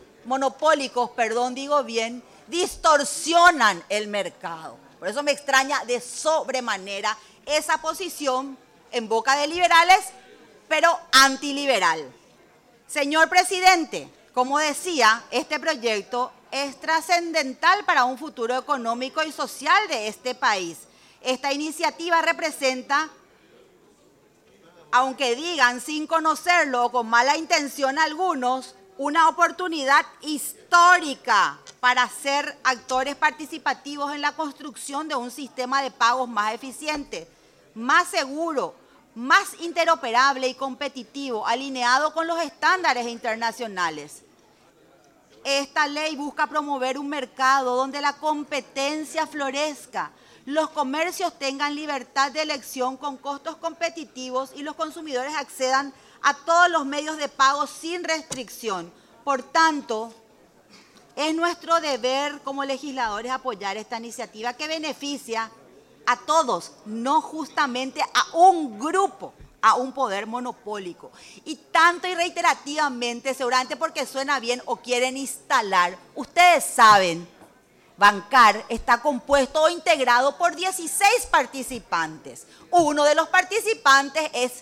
distorsionan el mercado. Por eso me extraña de sobremanera esa posición en boca de liberales, pero antiliberal. Señor presidente, como decía, este proyecto es trascendental para un futuro económico y social de este país. Esta iniciativa representa, aunque digan sin conocerlo o con mala intención algunos, una oportunidad histórica para ser actores participativos en la construcción de un sistema de pagos más eficiente, más seguro, más interoperable y competitivo, alineado con los estándares internacionales. Esta ley busca promover un mercado donde la competencia florezca, los comercios tengan libertad de elección con costos competitivos y los consumidores accedan a todos los medios de pago sin restricción. Por tanto, es nuestro deber como legisladores apoyar esta iniciativa que beneficia a todos, no justamente a un grupo, a un poder monopólico. Y tanto y reiterativamente, seguramente porque suena bien o quieren instalar, ustedes saben, Bancar está compuesto o integrado por 16 participantes. Uno de los participantes es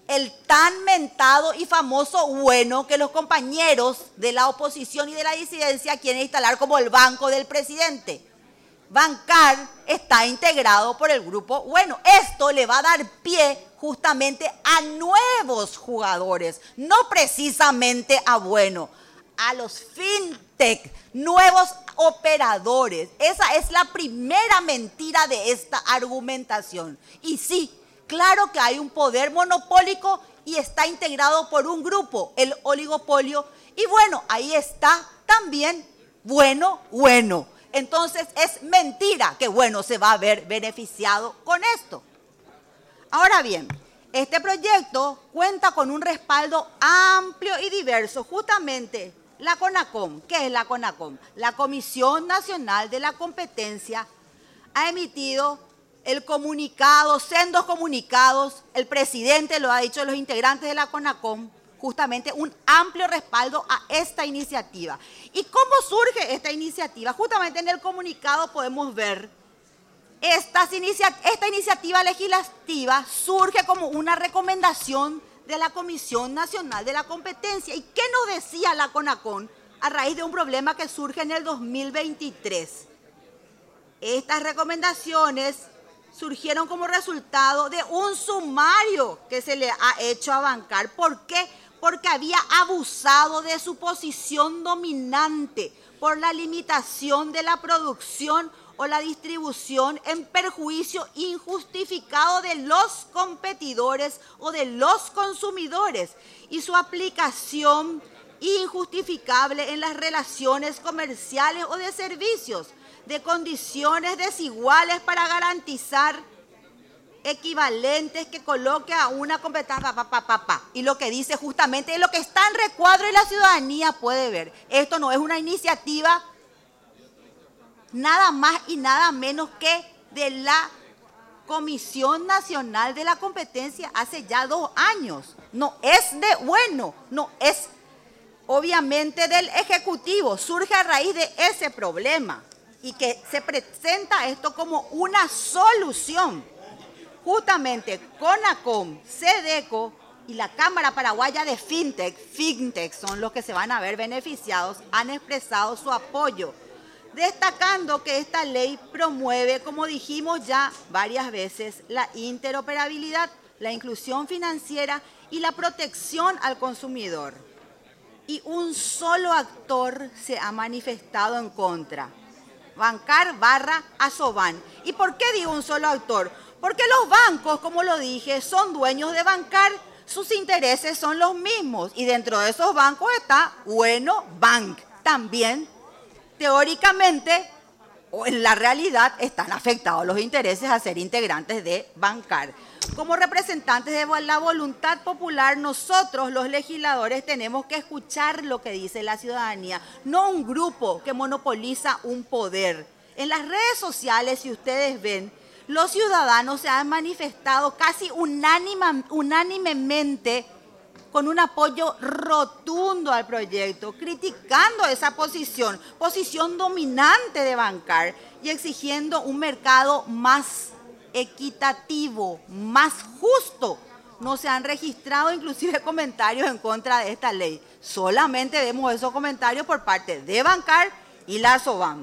el tan mentado y famoso bueno que los compañeros de la oposición y de la disidencia quieren instalar como el banco del presidente. Bancar está integrado por el grupo bueno. Esto le va a dar pie justamente a nuevos jugadores, no precisamente a bueno, a los fintech, nuevos operadores. Esa es la primera mentira de esta argumentación. Y sí, claro que hay un poder monopólico y está integrado por un grupo, el oligopolio. Y bueno, ahí está también bueno. Entonces es mentira que bueno se va a ver beneficiado con esto. Ahora bien, este proyecto cuenta con un respaldo amplio y diverso. Justamente la CONACOM, ¿qué es la CONACOM? La Comisión Nacional de la Competencia ha emitido el comunicado, sendos comunicados, el presidente lo ha dicho, los integrantes de la CONACOM, justamente un amplio respaldo a esta iniciativa. ¿Y cómo surge esta iniciativa? Justamente en el comunicado podemos ver esta iniciativa legislativa surge como una recomendación de la Comisión Nacional de la Competencia. ¿Y qué nos decía la CONACOM a raíz de un problema que surge en el 2023? Estas recomendaciones surgieron como resultado de un sumario que se le ha hecho a Bancar. ¿Por qué? Porque había abusado de su posición dominante por la limitación de la producción o la distribución en perjuicio injustificado de los competidores o de los consumidores y su aplicación injustificable en las relaciones comerciales o de servicios, de condiciones desiguales para garantizar equivalentes que coloque a una competencia. Y lo que dice justamente es lo que está en recuadro y la ciudadanía puede ver. Esto no es una iniciativa nada más y nada menos que de la Comisión Nacional de la Competencia hace ya 2 años. No es de bueno, no es obviamente del Ejecutivo. Surge a raíz de ese problema y que se presenta esto como una solución. Justamente CONACOM, SEDECO y la Cámara Paraguaya de FinTech son los que se van a ver beneficiados, han expresado su apoyo, destacando que esta ley promueve, como dijimos ya varias veces, la interoperabilidad, la inclusión financiera y la protección al consumidor. Y un solo actor se ha manifestado en contra, Bancar / Asoban. ¿Y por qué digo un solo actor? Porque los bancos, como lo dije, son dueños de Bancar, sus intereses son los mismos y dentro de esos bancos está Bueno Bank. También, teóricamente, o en la realidad, están afectados los intereses a ser integrantes de Bancar. Como representantes de la voluntad popular, nosotros los legisladores tenemos que escuchar lo que dice la ciudadanía, no un grupo que monopoliza un poder. En las redes sociales, si ustedes ven, los ciudadanos se han manifestado casi unánimemente con un apoyo rotundo al proyecto, criticando esa posición dominante de Bancar y exigiendo un mercado más equitativo, más justo. No se han registrado inclusive comentarios en contra de esta ley. Solamente vemos esos comentarios por parte de Bancar y la Asoban.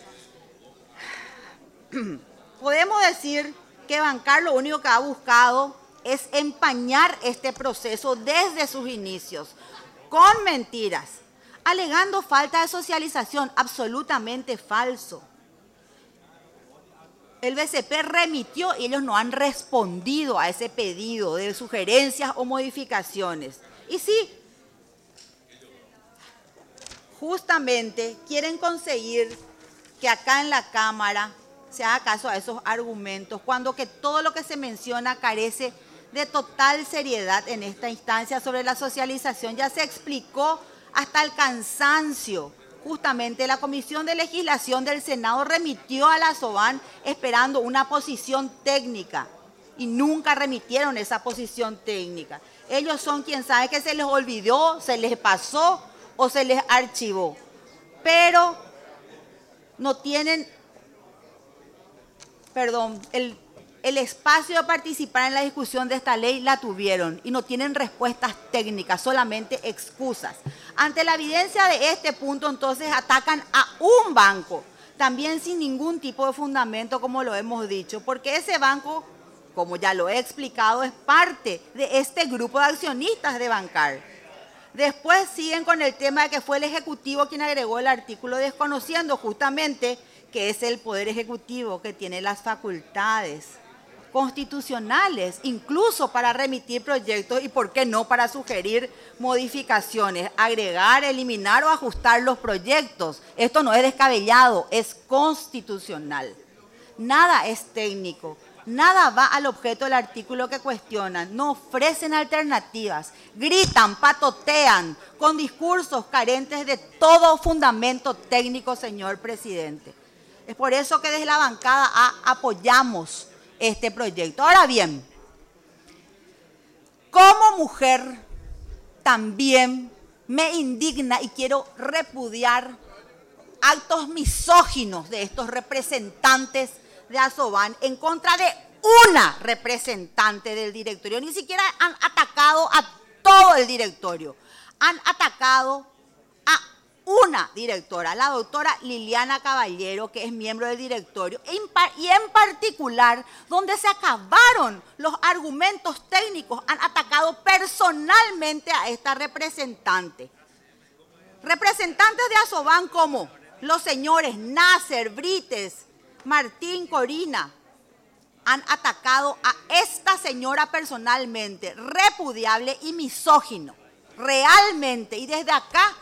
Podemos decir que Bancar lo único que ha buscado es empañar este proceso desde sus inicios, con mentiras, alegando falta de socialización, absolutamente falso. El BCP remitió y ellos no han respondido a ese pedido de sugerencias o modificaciones. Y sí, justamente quieren conseguir que acá en la Cámara se haga caso a esos argumentos, cuando que todo lo que se menciona carece de total seriedad en esta instancia sobre la socialización. Ya se explicó hasta el cansancio. Justamente la Comisión de Legislación del Senado remitió a la Asoban esperando una posición técnica y nunca remitieron esa posición técnica. Ellos son quien sabe que se les olvidó, se les pasó o se les archivó, pero no tienen, el espacio de participar en la discusión de esta ley la tuvieron y no tienen respuestas técnicas, solamente excusas. Ante la evidencia de este punto, entonces atacan a un banco, también sin ningún tipo de fundamento, como lo hemos dicho, porque ese banco, como ya lo he explicado, es parte de este grupo de accionistas de Bancar. Después siguen con el tema de que fue el Ejecutivo quien agregó el artículo, desconociendo justamente que es el Poder Ejecutivo que tiene las facultades constitucionales, incluso para remitir proyectos y, ¿por qué no?, para sugerir modificaciones, agregar, eliminar o ajustar los proyectos. Esto no es descabellado, es constitucional. Nada es técnico, nada va al objeto del artículo que cuestionan, no ofrecen alternativas, gritan, patotean con discursos carentes de todo fundamento técnico, señor presidente. Es por eso que desde la bancada apoyamos este proyecto. Ahora bien, como mujer también me indigna y quiero repudiar actos misóginos de estos representantes de Asoban en contra de una representante del directorio. Ni siquiera han atacado a todo el directorio, han atacado a una directora, la doctora Liliana Caballero, que es miembro del directorio, y en particular, donde se acabaron los argumentos técnicos, han atacado personalmente a esta representante. Representantes de Asoban como los señores Nasser, Brites, Martín, Corina, han atacado a esta señora personalmente, repudiable y misógino, realmente, y desde acá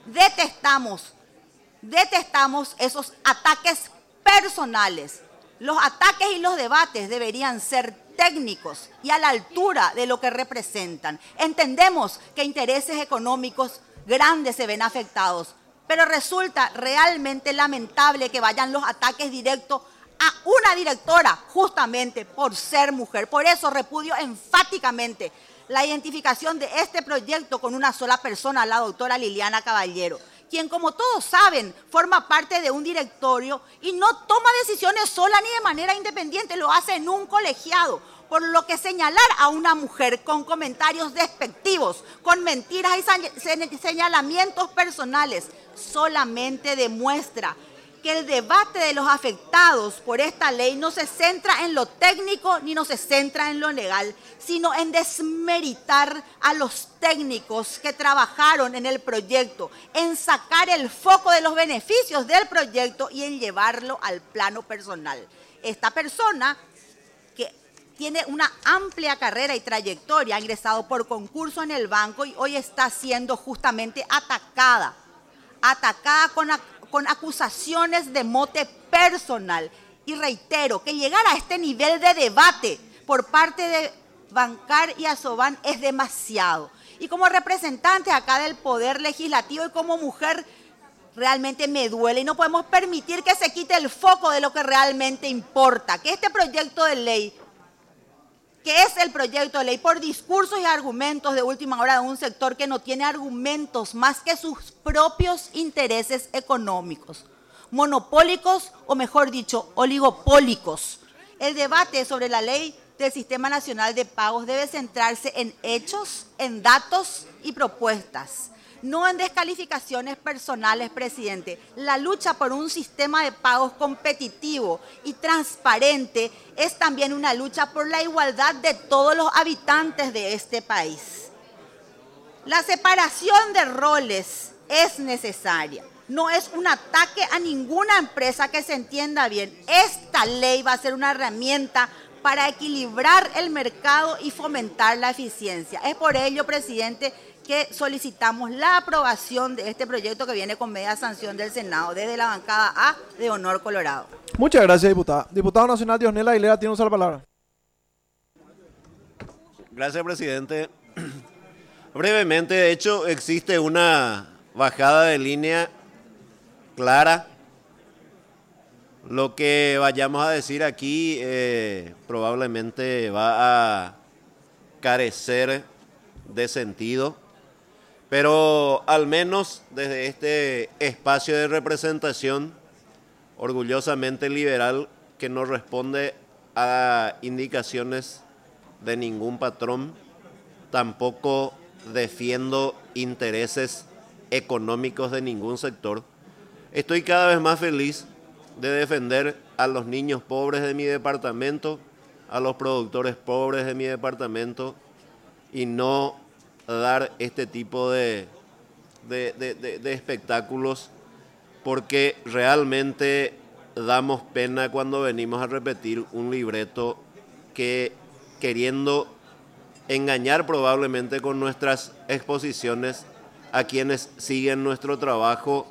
detestamos esos ataques personales. Los ataques y los debates deberían ser técnicos y a la altura de lo que representan. Entendemos que intereses económicos grandes se ven afectados, pero resulta realmente lamentable que vayan los ataques directos a una directora justamente por ser mujer. Por eso repudio enfáticamente la identificación de este proyecto con una sola persona, la doctora Liliana Caballero, quien, como todos saben, forma parte de un directorio y no toma decisiones sola ni de manera independiente, lo hace en un colegiado. Por lo que señalar a una mujer con comentarios despectivos, con mentiras y señalamientos personales, solamente demuestra que el debate de los afectados por esta ley no se centra en lo técnico ni no se centra en lo legal, sino en desmeritar a los técnicos que trabajaron en el proyecto, en sacar el foco de los beneficios del proyecto y en llevarlo al plano personal. Esta persona, que tiene una amplia carrera y trayectoria, ha ingresado por concurso en el banco y hoy está siendo justamente atacada con acusaciones de mote personal. Y reitero que llegar a este nivel de debate por parte de Bancar y Asoban es demasiado. Y como representante acá del Poder Legislativo y como mujer, realmente me duele y no podemos permitir que se quite el foco de lo que realmente importa, que este proyecto de ley, que es el proyecto de ley por discursos y argumentos de última hora de un sector que no tiene argumentos más que sus propios intereses económicos, monopólicos o mejor dicho, oligopólicos. El debate sobre la ley del Sistema Nacional de Pagos debe centrarse en hechos, en datos y propuestas, no en descalificaciones personales, presidente. La lucha por un sistema de pagos competitivo y transparente es también una lucha por la igualdad de todos los habitantes de este país. La separación de roles es necesaria. No es un ataque a ninguna empresa, que se entienda bien. Esta ley va a ser una herramienta para equilibrar el mercado y fomentar la eficiencia. Es por ello, presidente, que solicitamos la aprobación de este proyecto que viene con media sanción del Senado desde la bancada A de Honor Colorado. Muchas gracias, diputada. Diputado nacional Diosnel Aguilera tiene usa la palabra. Gracias, presidente. Brevemente, de hecho, existe una bajada de línea clara. Lo que vayamos a decir aquí probablemente va a carecer de sentido, pero al menos desde este espacio de representación orgullosamente liberal que nos responde a indicaciones de ningún patrón, tampoco defiendo intereses económicos de ningún sector. Estoy cada vez más feliz de defender a los niños pobres de mi departamento, a los productores pobres de mi departamento, y no dar este tipo de espectáculos, porque realmente damos pena cuando venimos a repetir un libreto que, queriendo engañar probablemente con nuestras exposiciones a quienes siguen nuestro trabajo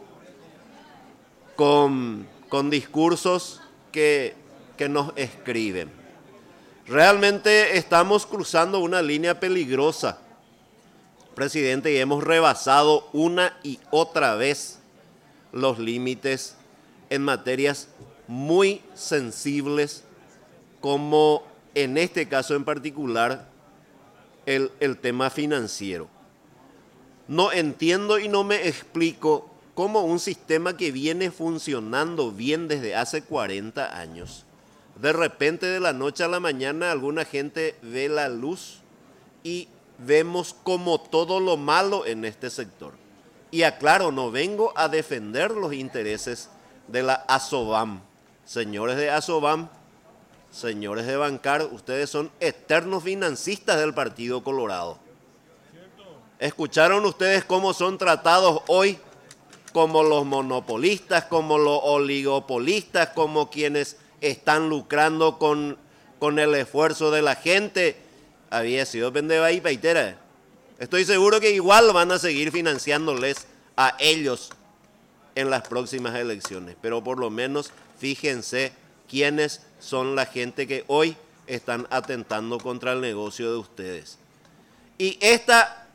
con discursos que nos escriben. Realmente estamos cruzando una línea peligrosa, presidente, y hemos rebasado una y otra vez los límites en materias muy sensibles, como en este caso en particular el tema financiero. No entiendo y no me explico cómo un sistema que viene funcionando bien desde hace 40 años, de repente de la noche a la mañana alguna gente ve la luz y vemos como todo lo malo en este sector. Y aclaro, no vengo a defender los intereses de la ASOBAM. Señores de ASOBAM, señores de Bancar, ustedes son eternos financistas del Partido Colorado. ¿Escucharon ustedes cómo son tratados hoy? Como los monopolistas, como los oligopolistas, como quienes están lucrando con el esfuerzo de la gente. Había sido pendeba y peitera. Estoy seguro que igual van a seguir financiándoles a ellos en las próximas elecciones, pero por lo menos fíjense quiénes son la gente que hoy están atentando contra el negocio de ustedes. Y esta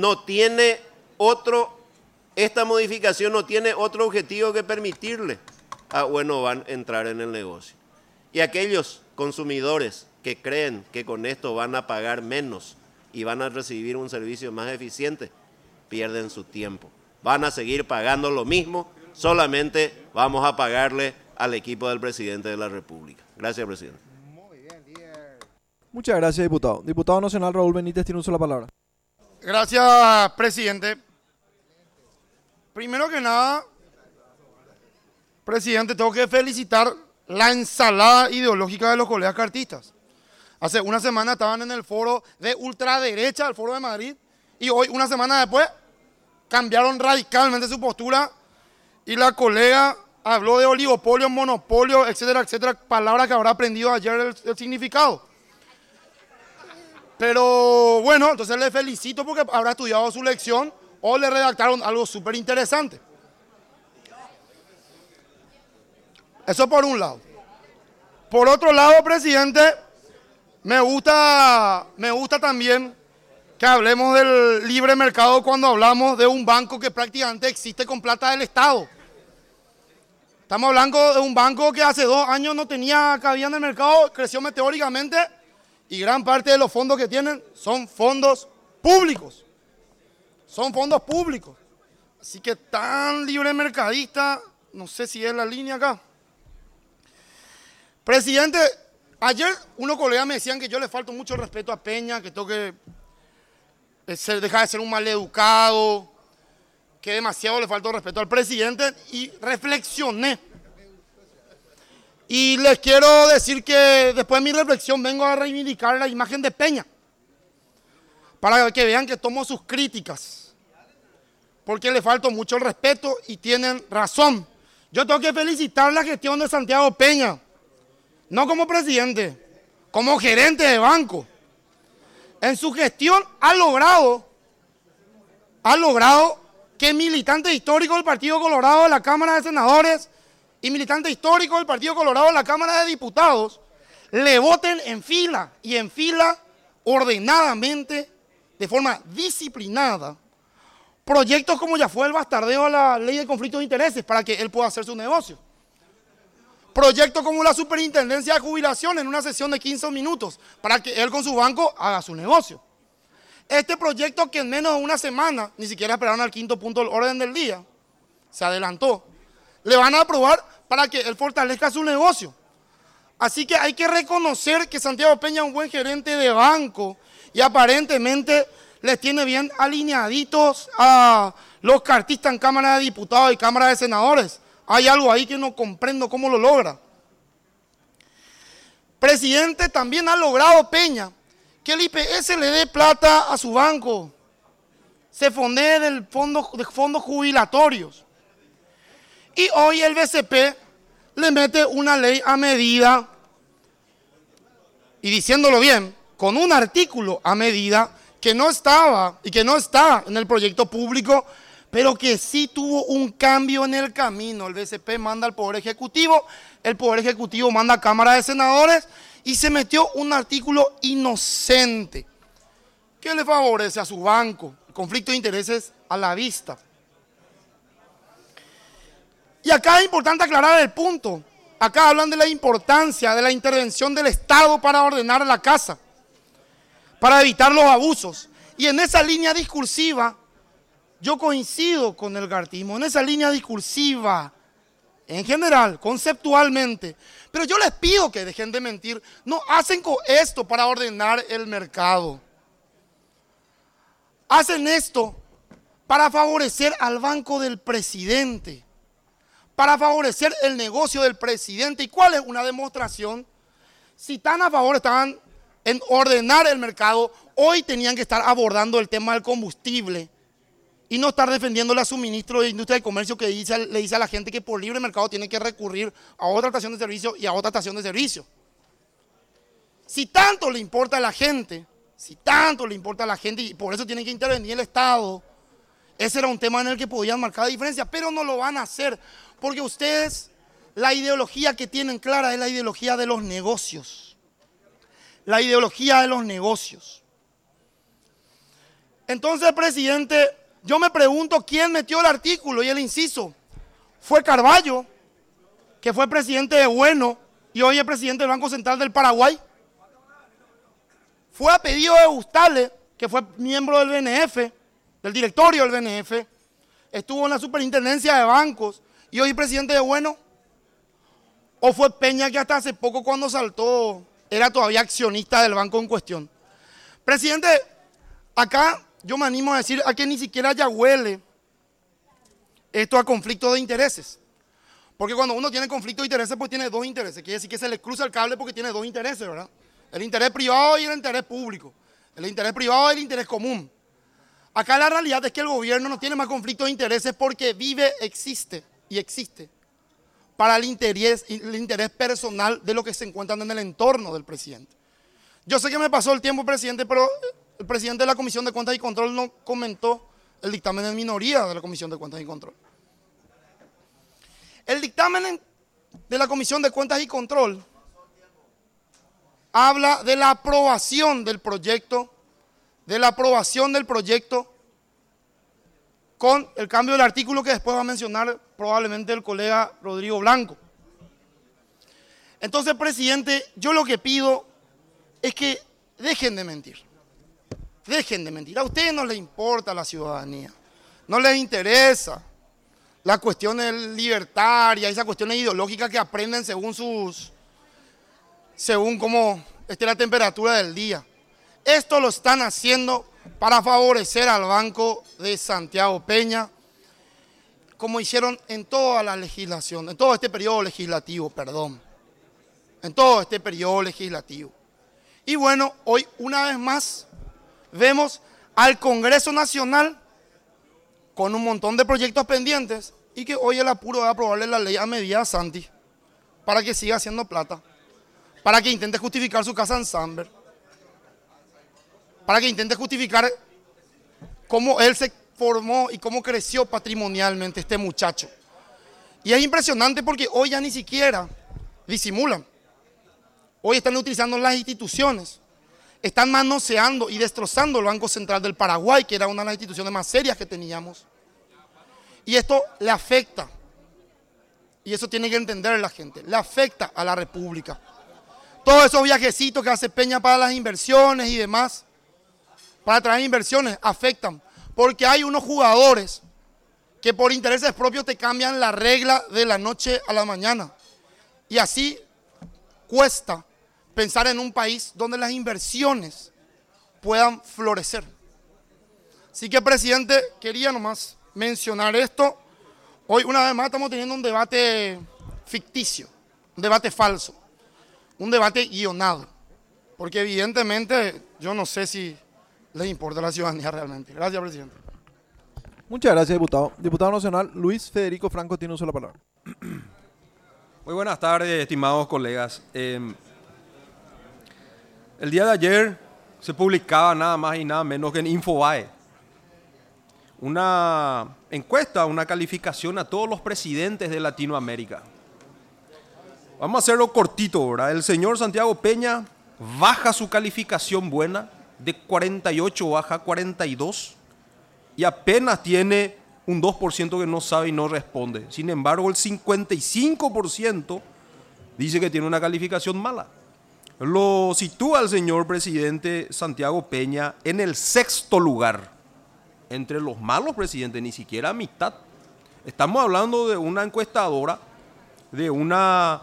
modificación no tiene otro objetivo que permitirle a Buenovan entrar en el negocio. Y aquellos consumidores que creen que con esto van a pagar menos y van a recibir un servicio más eficiente, pierden su tiempo. Van a seguir pagando lo mismo, solamente vamos a pagarle al equipo del presidente de la República. Gracias, presidente. Muchas gracias, diputado. Diputado nacional Raúl Benítez tiene un sola palabra. Gracias, presidente. Primero que nada, presidente, tengo que felicitar la ensalada ideológica de los colegas cartistas. Hace una semana estaban en el foro de ultraderecha, el foro de Madrid, y hoy, una semana después, cambiaron radicalmente su postura y la colega habló de oligopolio, monopolio, etcétera, etcétera, palabras que habrá aprendido ayer el significado. Pero bueno, entonces le felicito porque habrá estudiado su lección o le redactaron algo súper interesante. Eso por un lado. Por otro lado, presidente, me gusta también que hablemos del libre mercado cuando hablamos de un banco que prácticamente existe con plata del Estado. Estamos hablando de un banco que hace 2 años no tenía cabida en el mercado, creció meteóricamente y gran parte de los fondos que tienen son fondos públicos. Son fondos públicos. Así que tan libre mercadista, no sé si es la línea acá. Presidente, ayer unos colegas me decían que yo le falto mucho respeto a Peña, que tengo que dejar de ser un maleducado, que demasiado le faltó respeto al presidente y reflexioné. Y les quiero decir que después de mi reflexión vengo a reivindicar la imagen de Peña, para que vean que tomo sus críticas, porque le faltó mucho el respeto y tienen razón. Yo tengo que felicitar la gestión de Santiago Peña, no como presidente, como gerente de banco. En su gestión ha logrado que militantes históricos del Partido Colorado de la Cámara de Senadores y militantes históricos del Partido Colorado de la Cámara de Diputados le voten en fila y en fila ordenadamente, de forma disciplinada, proyectos como ya fue el bastardeo a la ley de conflictos de intereses para que él pueda hacer su negocio. Proyectos como la superintendencia de jubilación en una sesión de 15 minutos para que él con su banco haga su negocio. Este proyecto que en menos de una semana, ni siquiera esperaron al 5º punto del orden del día, se adelantó, le van a aprobar para que él fortalezca su negocio. Así que hay que reconocer que Santiago Peña es un buen gerente de banco y aparentemente les tiene bien alineaditos a los cartistas en Cámara de Diputados y Cámara de Senadores. Hay algo ahí que no comprendo cómo lo logra. Presidente, también ha logrado Peña que el IPS le dé plata a su banco, se fondee de fondos jubilatorios. Y hoy el BCP le mete una ley a medida, y diciéndolo bien, con un artículo a medida que no estaba y que no está en el proyecto público, pero que sí tuvo un cambio en el camino. El BCP manda al Poder Ejecutivo, el Poder Ejecutivo manda a Cámara de Senadores y se metió un artículo inocente que le favorece a su banco, conflicto de intereses a la vista. Y acá es importante aclarar el punto. Acá hablan de la importancia de la intervención del Estado para ordenar la casa, para evitar los abusos. Y en esa línea discursiva, yo coincido con el gartismo, en esa línea discursiva, en general, conceptualmente. Pero yo les pido que dejen de mentir. No hacen con esto para ordenar el mercado. Hacen esto para favorecer al banco del presidente, para favorecer el negocio del presidente. ¿Y cuál es una demostración? Si tan a favor estaban en ordenar el mercado, hoy tenían que estar abordando el tema del combustible y no estar defendiendo la suministro de industria y comercio que le dice a la gente que por libre mercado tiene que recurrir a otra estación de servicio y a otra estación de servicio. Si tanto le importa a la gente, y por eso tiene que intervenir el Estado, ese era un tema en el que podían marcar la diferencia, pero no lo van a hacer, porque ustedes, la ideología que tienen clara es la ideología de los negocios. La ideología de los negocios. Entonces, presidente, yo me pregunto quién metió el artículo y el inciso. ¿Fue Carballo, que fue presidente de Bueno y hoy es presidente del Banco Central del Paraguay? ¿Fue a pedido de Bustale, que fue miembro del BNF, del directorio del BNF, estuvo en la superintendencia de bancos y hoy presidente de Bueno? ¿O fue Peña, que hasta hace poco cuando saltó era todavía accionista del banco en cuestión? Presidente, acá yo me animo a decir a que ni siquiera ya huele esto a conflicto de intereses. Porque cuando uno tiene conflicto de intereses, pues tiene dos intereses. Quiere decir que se le cruza el cable porque tiene dos intereses, ¿verdad? El interés privado y el interés público. El interés privado y el interés común. Acá la realidad es que el gobierno no tiene más conflicto de intereses porque existe para el interés personal de los que se encuentran en el entorno del presidente. Yo sé que me pasó el tiempo, presidente, pero el presidente de la Comisión de Cuentas y Control no comentó el dictamen en minoría de la Comisión de Cuentas y Control. El dictamen de la Comisión de Cuentas y Control habla de la aprobación del proyecto, con el cambio del artículo que después va a mencionar probablemente el colega Rodrigo Blanco. Entonces, presidente, yo lo que pido es que dejen de mentir. Dejen de mentir. A ustedes no les importa la ciudadanía, no les interesa las cuestiones libertarias, esas cuestiones ideológicas que aprenden según cómo esté la temperatura del día. Esto lo están haciendo para favorecer al Banco de Santiago Peña, como hicieron en toda la legislación, en todo este periodo legislativo, Y bueno, hoy una vez más vemos al Congreso Nacional con un montón de proyectos pendientes y que hoy el apuro de aprobarle la ley a medida a Santi para que siga haciendo plata, para que intente justificar su casa en Samber, para que intente justificar cómo él se formó y cómo creció patrimonialmente este muchacho. Y es impresionante porque hoy ya ni siquiera disimulan. Hoy están utilizando las instituciones, están manoseando y destrozando el Banco Central del Paraguay, que era una de las instituciones más serias que teníamos. Y esto le afecta, y eso tiene que entender la gente, le afecta a la República. Todos esos viajecitos que hace Peña para las inversiones y demás, para traer inversiones, afectan. Porque hay unos jugadores que por intereses propios te cambian la regla de la noche a la mañana. Y así cuesta pensar en un país donde las inversiones puedan florecer. Así que, presidente, quería nomás mencionar esto. Hoy, una vez más, estamos teniendo un debate ficticio, un debate falso, un debate guionado, porque evidentemente yo no sé si les importa a la ciudadanía realmente. Gracias, presidente. Muchas gracias, diputado. Diputado nacional Luis Federico Franco tiene uso de la palabra. Muy buenas tardes, estimados colegas. El día de ayer se publicaba nada más y nada menos que en Infobae una encuesta, una calificación a todos los presidentes de Latinoamérica. Vamos a hacerlo cortito, ¿verdad? El señor Santiago Peña baja su calificación buena, de 48 baja a 42, y apenas tiene un 2% que no sabe y no responde. Sin embargo, el 55% dice que tiene una calificación mala. Lo sitúa el señor presidente Santiago Peña en el 6º lugar. Entre los malos presidentes, ni siquiera a mitad. Estamos hablando de una encuestadora, de una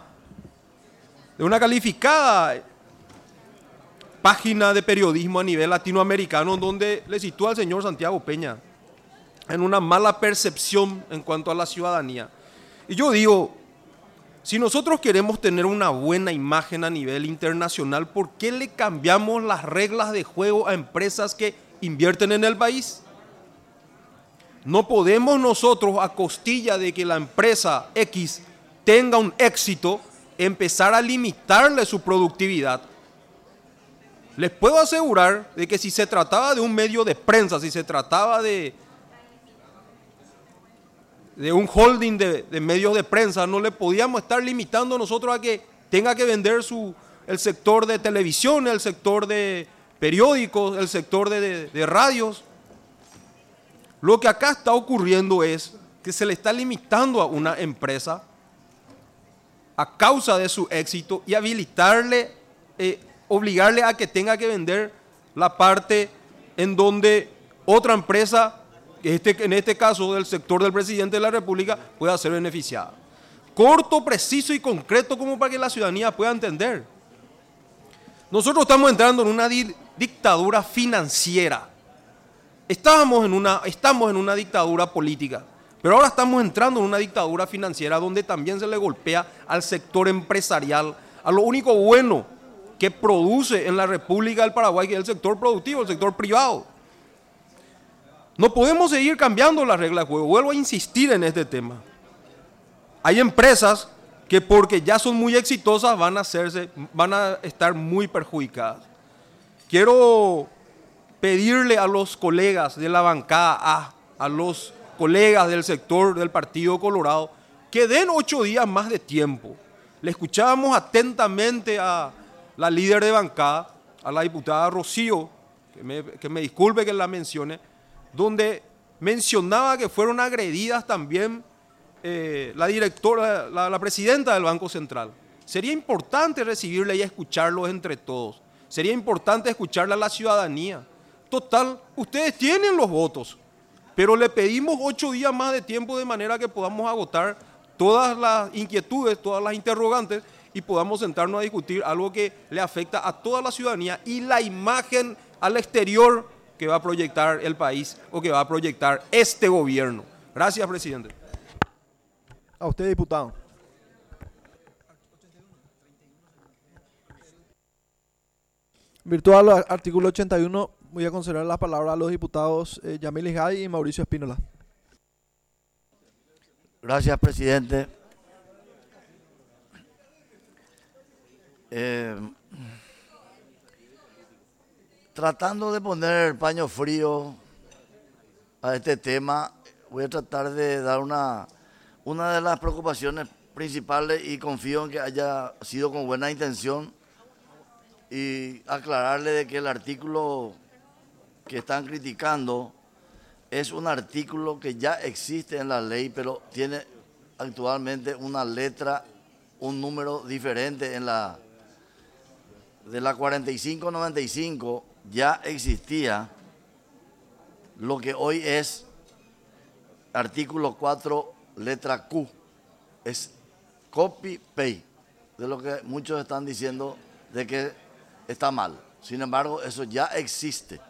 calificada página de periodismo a nivel latinoamericano, donde le sitúa al señor Santiago Peña en una mala percepción en cuanto a la ciudadanía. Y yo digo, si nosotros queremos tener una buena imagen a nivel internacional, ¿por qué le cambiamos las reglas de juego a empresas que invierten en el país? No podemos nosotros, a costilla de que la empresa X tenga un éxito, empezar a limitarle su productividad. Les puedo asegurar de que si se trataba de un medio de prensa, si se trataba de un holding de medios de prensa, no le podíamos estar limitando nosotros a que tenga que vender el sector de televisión, el sector de periódicos, el sector de radios. Lo que acá está ocurriendo es que se le está limitando a una empresa a causa de su éxito y habilitarle, obligarle a que tenga que vender la parte en donde otra empresa, en este caso del sector del presidente de la República, pueda ser beneficiada. Corto, preciso y concreto como para que la ciudadanía pueda entender. Nosotros estamos entrando en una dictadura financiera. Estamos en una dictadura política, pero ahora estamos entrando en una dictadura financiera donde también se le golpea al sector empresarial, a lo único bueno que produce en la República del Paraguay, que es el sector productivo, el sector privado. No podemos seguir cambiando las reglas de juego. Vuelvo a insistir en este tema. Hay empresas que porque ya son muy exitosas van a estar muy perjudicadas. Quiero pedirle a los colegas de la bancada a los colegas del sector del Partido Colorado que den 8 días más de tiempo. Le escuchábamos atentamente a la líder de bancada, a la diputada Rocío, que me disculpe que la mencione, donde mencionaba que fueron agredidas también la directora, la presidenta del Banco Central. Sería importante recibirle y escucharlos entre todos. Sería importante escucharle a la ciudadanía. Total, ustedes tienen los votos, pero le pedimos 8 días más de tiempo de manera que podamos agotar todas las inquietudes, todas las interrogantes y podamos sentarnos a discutir algo que le afecta a toda la ciudadanía y la imagen al exterior que va a proyectar el país o que va a proyectar este gobierno. Gracias, presidente. A usted, diputado. Virtual al artículo 81, voy a conceder la palabra a los diputados Yamil Ijay y Mauricio Espínola. Gracias, presidente. Tratando de poner el paño frío a este tema, voy a tratar de dar una de las preocupaciones principales y confío en que haya sido con buena intención y aclararle de que el artículo que están criticando es un artículo que ya existe en la ley, pero tiene actualmente una letra, un número diferente en la de la 4595 ya existía lo que hoy es artículo 4, letra Q. Es copy-paste de lo que muchos están diciendo de que está mal. Sin embargo, eso ya existe.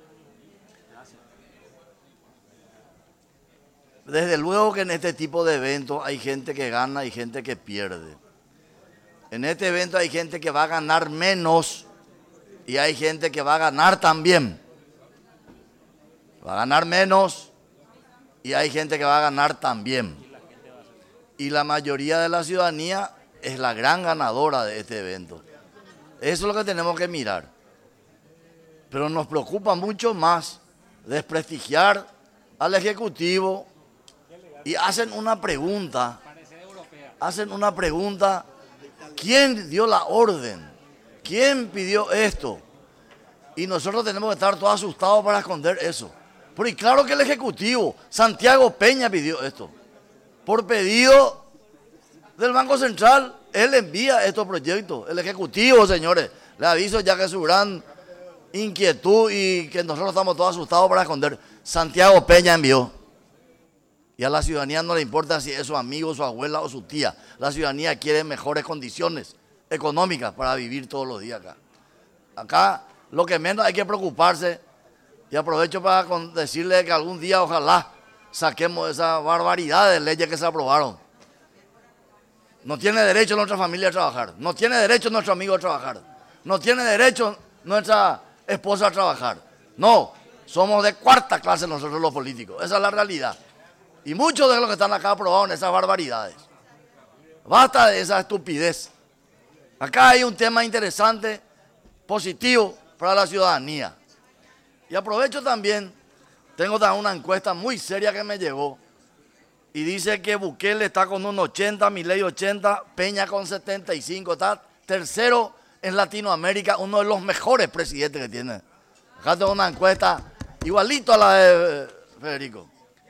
Desde luego que en este tipo de eventos hay gente que gana y gente que pierde. En este evento hay gente que va a ganar menos y hay gente que va a ganar también. Va a ganar menos y hay gente que va a ganar también. Y la mayoría de la ciudadanía es la gran ganadora de este evento. Eso es lo que tenemos que mirar. Pero nos preocupa mucho más desprestigiar al Ejecutivo y hacen una pregunta. ¿Quién dio la orden? ¿Quién pidió esto? Y nosotros tenemos que estar todos asustados para esconder eso. Porque claro que el Ejecutivo, Santiago Peña pidió esto. Por pedido del Banco Central, él envía estos proyectos. El Ejecutivo, señores, le aviso ya que su gran inquietud y que nosotros estamos todos asustados para esconder. Santiago Peña envió. Y a la ciudadanía no le importa si es su amigo, su abuela o su tía. La ciudadanía quiere mejores condiciones económicas para vivir todos los días acá. Acá lo que menos hay que preocuparse, y aprovecho para decirle que algún día ojalá saquemos esa barbaridad de leyes que se aprobaron. No tiene derecho nuestra familia a trabajar, no tiene derecho nuestro amigo a trabajar, no tiene derecho nuestra esposa a trabajar. No, somos de cuarta clase nosotros los políticos, esa es la realidad. Y muchos de los que están acá aprobaron esas barbaridades. Basta de esa estupidez. Acá hay un tema interesante, positivo para la ciudadanía. Y aprovecho también, tengo también una encuesta muy seria que me llegó y dice que Bukele está con un 80, Milei 80, Peña con 75, está tercero en Latinoamérica, uno de los mejores presidentes que tiene. Acá tengo una encuesta igualito a la de Federico.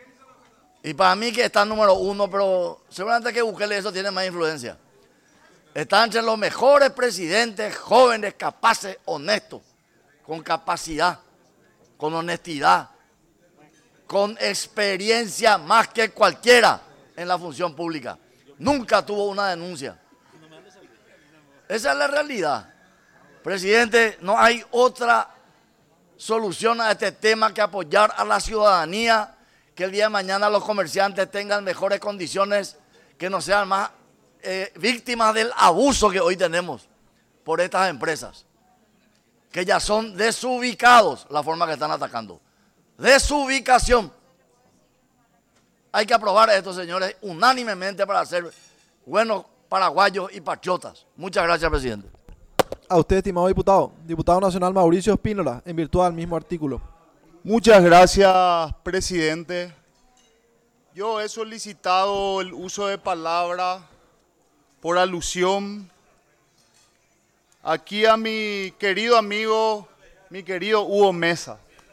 Y para mí que está número uno, pero seguramente que Bukele eso tiene más influencia. Está entre los mejores presidentes, jóvenes, capaces, honestos, con capacidad, con honestidad, con experiencia más que cualquiera en la función pública. Nunca tuvo una denuncia. Esa es la realidad. Presidente, no hay otra solución a este tema que apoyar a la ciudadanía, que el día de mañana los comerciantes tengan mejores condiciones, que no sean más víctimas del abuso que hoy tenemos por estas empresas, que ya son desubicados la forma que están atacando. Desubicación. Hay que aprobar esto, señores, unánimemente para ser buenos paraguayos y patriotas. Muchas gracias, presidente. A usted, estimado diputado. Diputado nacional Mauricio Espínola, en virtud del mismo artículo. Muchas gracias, presidente. Yo he solicitado el uso de palabra por alusión aquí a mi querido amigo, mi querido Hugo Mesa.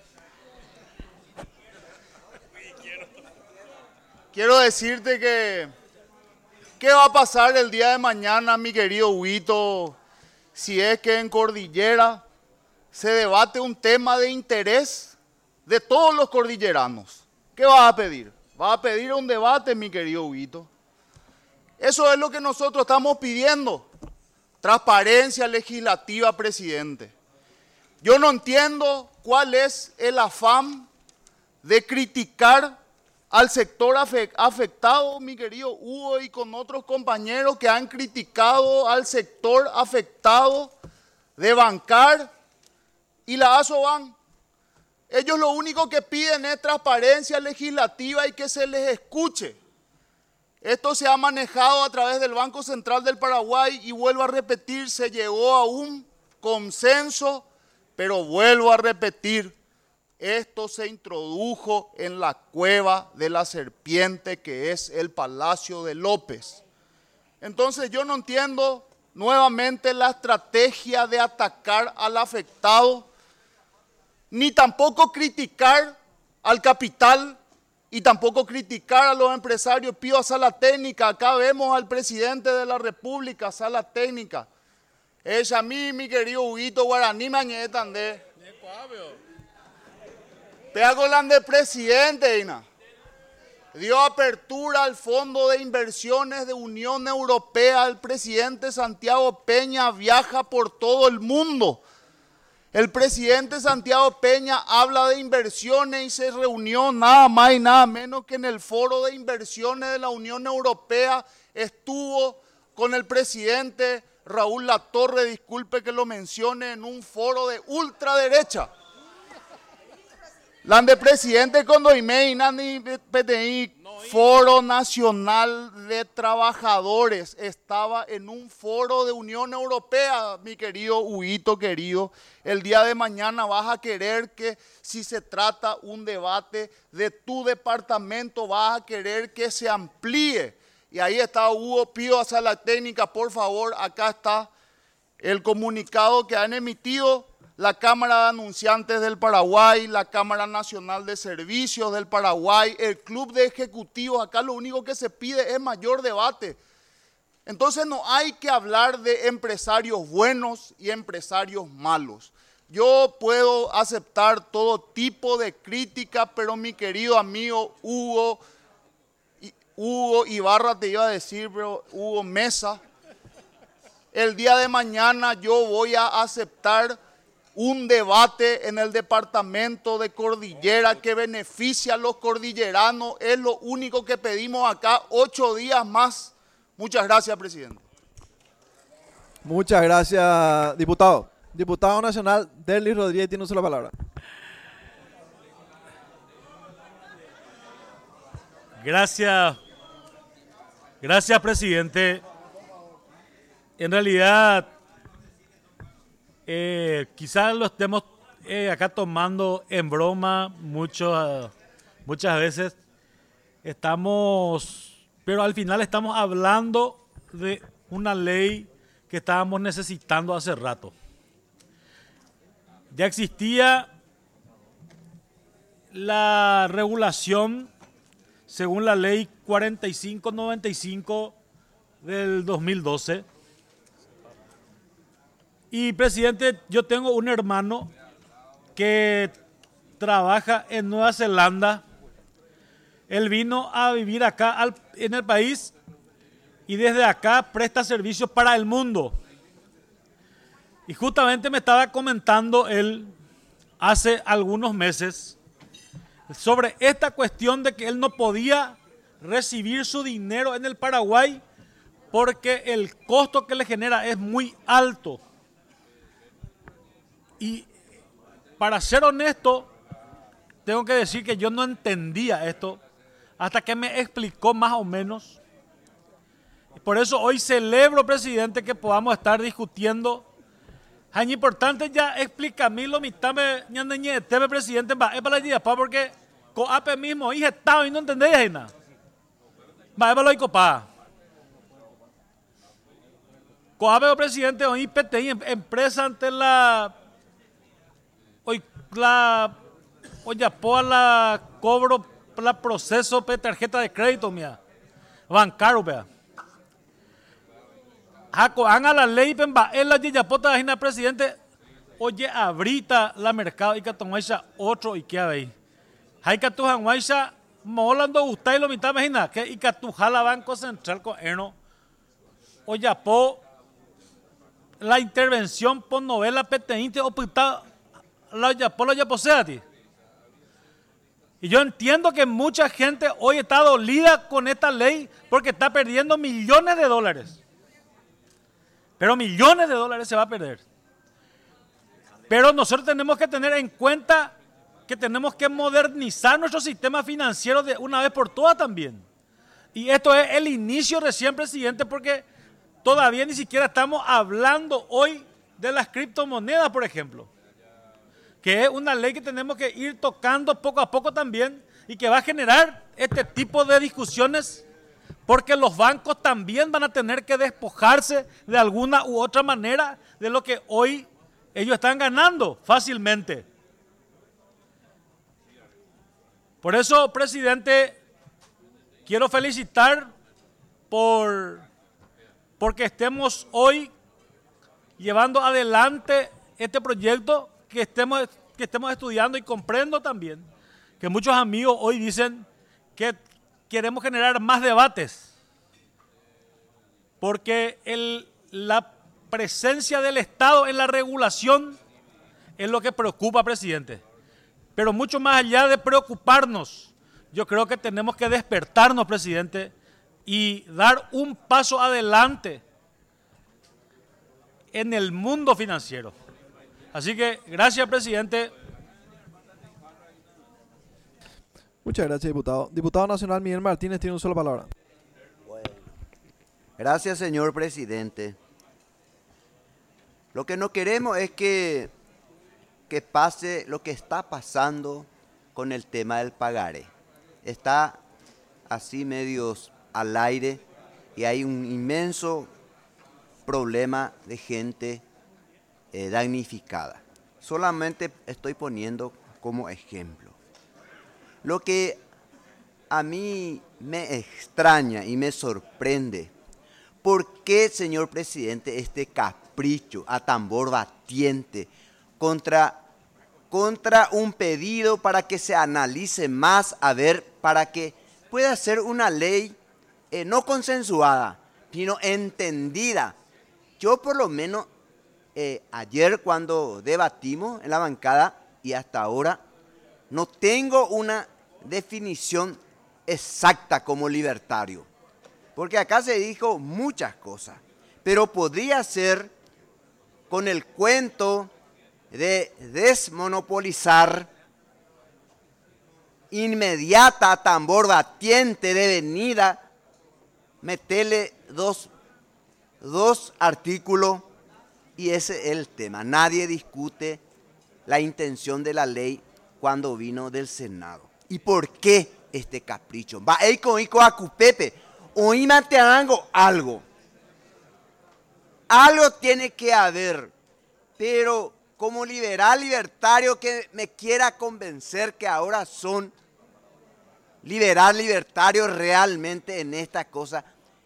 Quiero decirte que, ¿qué va a pasar el día de mañana, mi querido Huguito, si es que en Cordillera se debate un tema de interés de todos los cordilleranos? ¿Qué vas a pedir? ¿Vas a pedir un debate, mi querido Huguito? Eso es lo que nosotros estamos pidiendo. Transparencia legislativa, presidente. Yo no entiendo cuál es el afán de criticar al sector afectado, mi querido Hugo, y con otros compañeros que han criticado al sector afectado de Bancar y la ASOBAN. Ellos lo único que piden es transparencia legislativa y que se les escuche. Esto se ha manejado a través del Banco Central del Paraguay y vuelvo a repetir, se llegó a un consenso, pero vuelvo a repetir, esto se introdujo en la cueva de la serpiente que es el Palacio de López. Entonces yo no entiendo nuevamente la estrategia de atacar al afectado, ni tampoco criticar al capital y tampoco criticar a los empresarios. Pido a Sala Técnica, acá vemos al presidente de la República, Sala Técnica. Es a mí, mi querido Huguito Guaraní Mañetandé. Te hago la de presidente, Ina. dio apertura al Fondo de Inversiones de Unión Europea. El presidente Santiago Peña viaja por todo el mundo. El presidente Santiago Peña habla de inversiones y se reunió nada más y nada menos que en el Foro de Inversiones de la Unión Europea. Estuvo con el presidente Raúl Latorre, disculpe que lo mencione, en un foro de ultraderecha. La de presidente Condoimé y Nani PTI, Foro Nacional de Trabajadores, estaba en un foro de Unión Europea, mi querido Huguito querido. El día de mañana vas a querer que, si se trata un debate de tu departamento, vas a querer que se amplíe. Y ahí está Hugo, pido a Sala Técnica, por favor, acá está el comunicado que han emitido la Cámara de Anunciantes del Paraguay, la Cámara Nacional de Servicios del Paraguay, el Club de Ejecutivos. Acá lo único que se pide es mayor debate. Entonces no hay que hablar de empresarios buenos y empresarios malos. Yo puedo aceptar todo tipo de crítica, pero mi querido amigo Hugo Ibarra te iba a decir, pero Hugo Mesa, el día de mañana yo voy a aceptar un debate en el departamento de Cordillera que beneficia a los cordilleranos. Es lo único que pedimos acá, 8 días más. Muchas gracias, presidente. Muchas gracias, diputado. Diputado nacional, Derlis Rodríguez, tiene usted la palabra. Gracias, presidente. En realidad, quizás lo estemos acá tomando en broma muchas veces. Pero al final estamos hablando de una ley que estábamos necesitando hace rato. Ya existía la regulación según la ley 4595 del 2012. Y presidente, yo tengo un hermano que trabaja en Nueva Zelanda. Él vino a vivir acá en el país y desde acá presta servicios para el mundo. Y justamente me estaba comentando él hace algunos meses sobre esta cuestión de que él no podía recibir su dinero en el Paraguay porque el costo que le genera es muy alto. Y para ser honesto, tengo que decir que yo no entendía esto hasta que me explicó más o menos. Por eso hoy celebro, presidente, que podamos estar discutiendo. Es importante ya explicarme lo mitad me presidente, va, es para la porque coape mismo, hija, estaba y no entendéis nada. Va, es para lo copa. Coape, presidente, hoy PTI, empresa ante la cobro la proceso de tarjeta de crédito mía bancario vea haga la ley pemba en la yayapota de presidente oye abrita la mercado y que tomáis otro y que hay que tu hanguaisa molando usted lo mitad imagina que y que tu jala banco central con erno oye po la intervención por novela PTI o puta ya posee a ti. Y yo entiendo que mucha gente hoy está dolida con esta ley porque está perdiendo millones de dólares. Pero millones de dólares se va a perder. Pero nosotros tenemos que tener en cuenta que tenemos que modernizar nuestro sistema financiero de una vez por todas también. Y esto es el inicio recién, presidente, porque todavía ni siquiera estamos hablando hoy de las criptomonedas, por ejemplo. Que es una ley que tenemos que ir tocando poco a poco también y que va a generar este tipo de discusiones porque los bancos también van a tener que despojarse de alguna u otra manera de lo que hoy ellos están ganando fácilmente. Por eso, presidente, quiero felicitar porque estemos hoy llevando adelante este proyecto que estemos estudiando y comprendo también que muchos amigos hoy dicen que queremos generar más debates, porque la presencia del Estado en la regulación es lo que preocupa, presidente. Pero mucho más allá de preocuparnos, yo creo que tenemos que despertarnos, presidente, y dar un paso adelante en el mundo financiero. Así que, gracias, presidente. Muchas gracias, diputado. Diputado nacional Miguel Martínez tiene una sola palabra. Gracias, señor presidente. Lo que no queremos es que pase lo que está pasando con el tema del pagaré. Está así medios al aire y hay un inmenso problema de gente damnificada. Solamente estoy poniendo como ejemplo. Lo que a mí me extraña y me sorprende, ¿por qué, señor presidente, este capricho a tambor batiente contra un pedido para que se analice más, a ver, para que pueda ser una ley no consensuada, sino entendida? Yo por lo menos ayer cuando debatimos en la bancada y hasta ahora no tengo una definición exacta como libertario, porque acá se dijo muchas cosas, pero podría ser con el cuento de desmonopolizar inmediata, tambor batiente de venida, meterle dos artículos y ese es el tema. Nadie discute la intención de la ley cuando vino del Senado. ¿Y por qué este capricho? Va a ir con Acupepe, oímate algo. Algo tiene que haber, pero como libertario que me quiera convencer que ahora son libertarios realmente en esta cosa,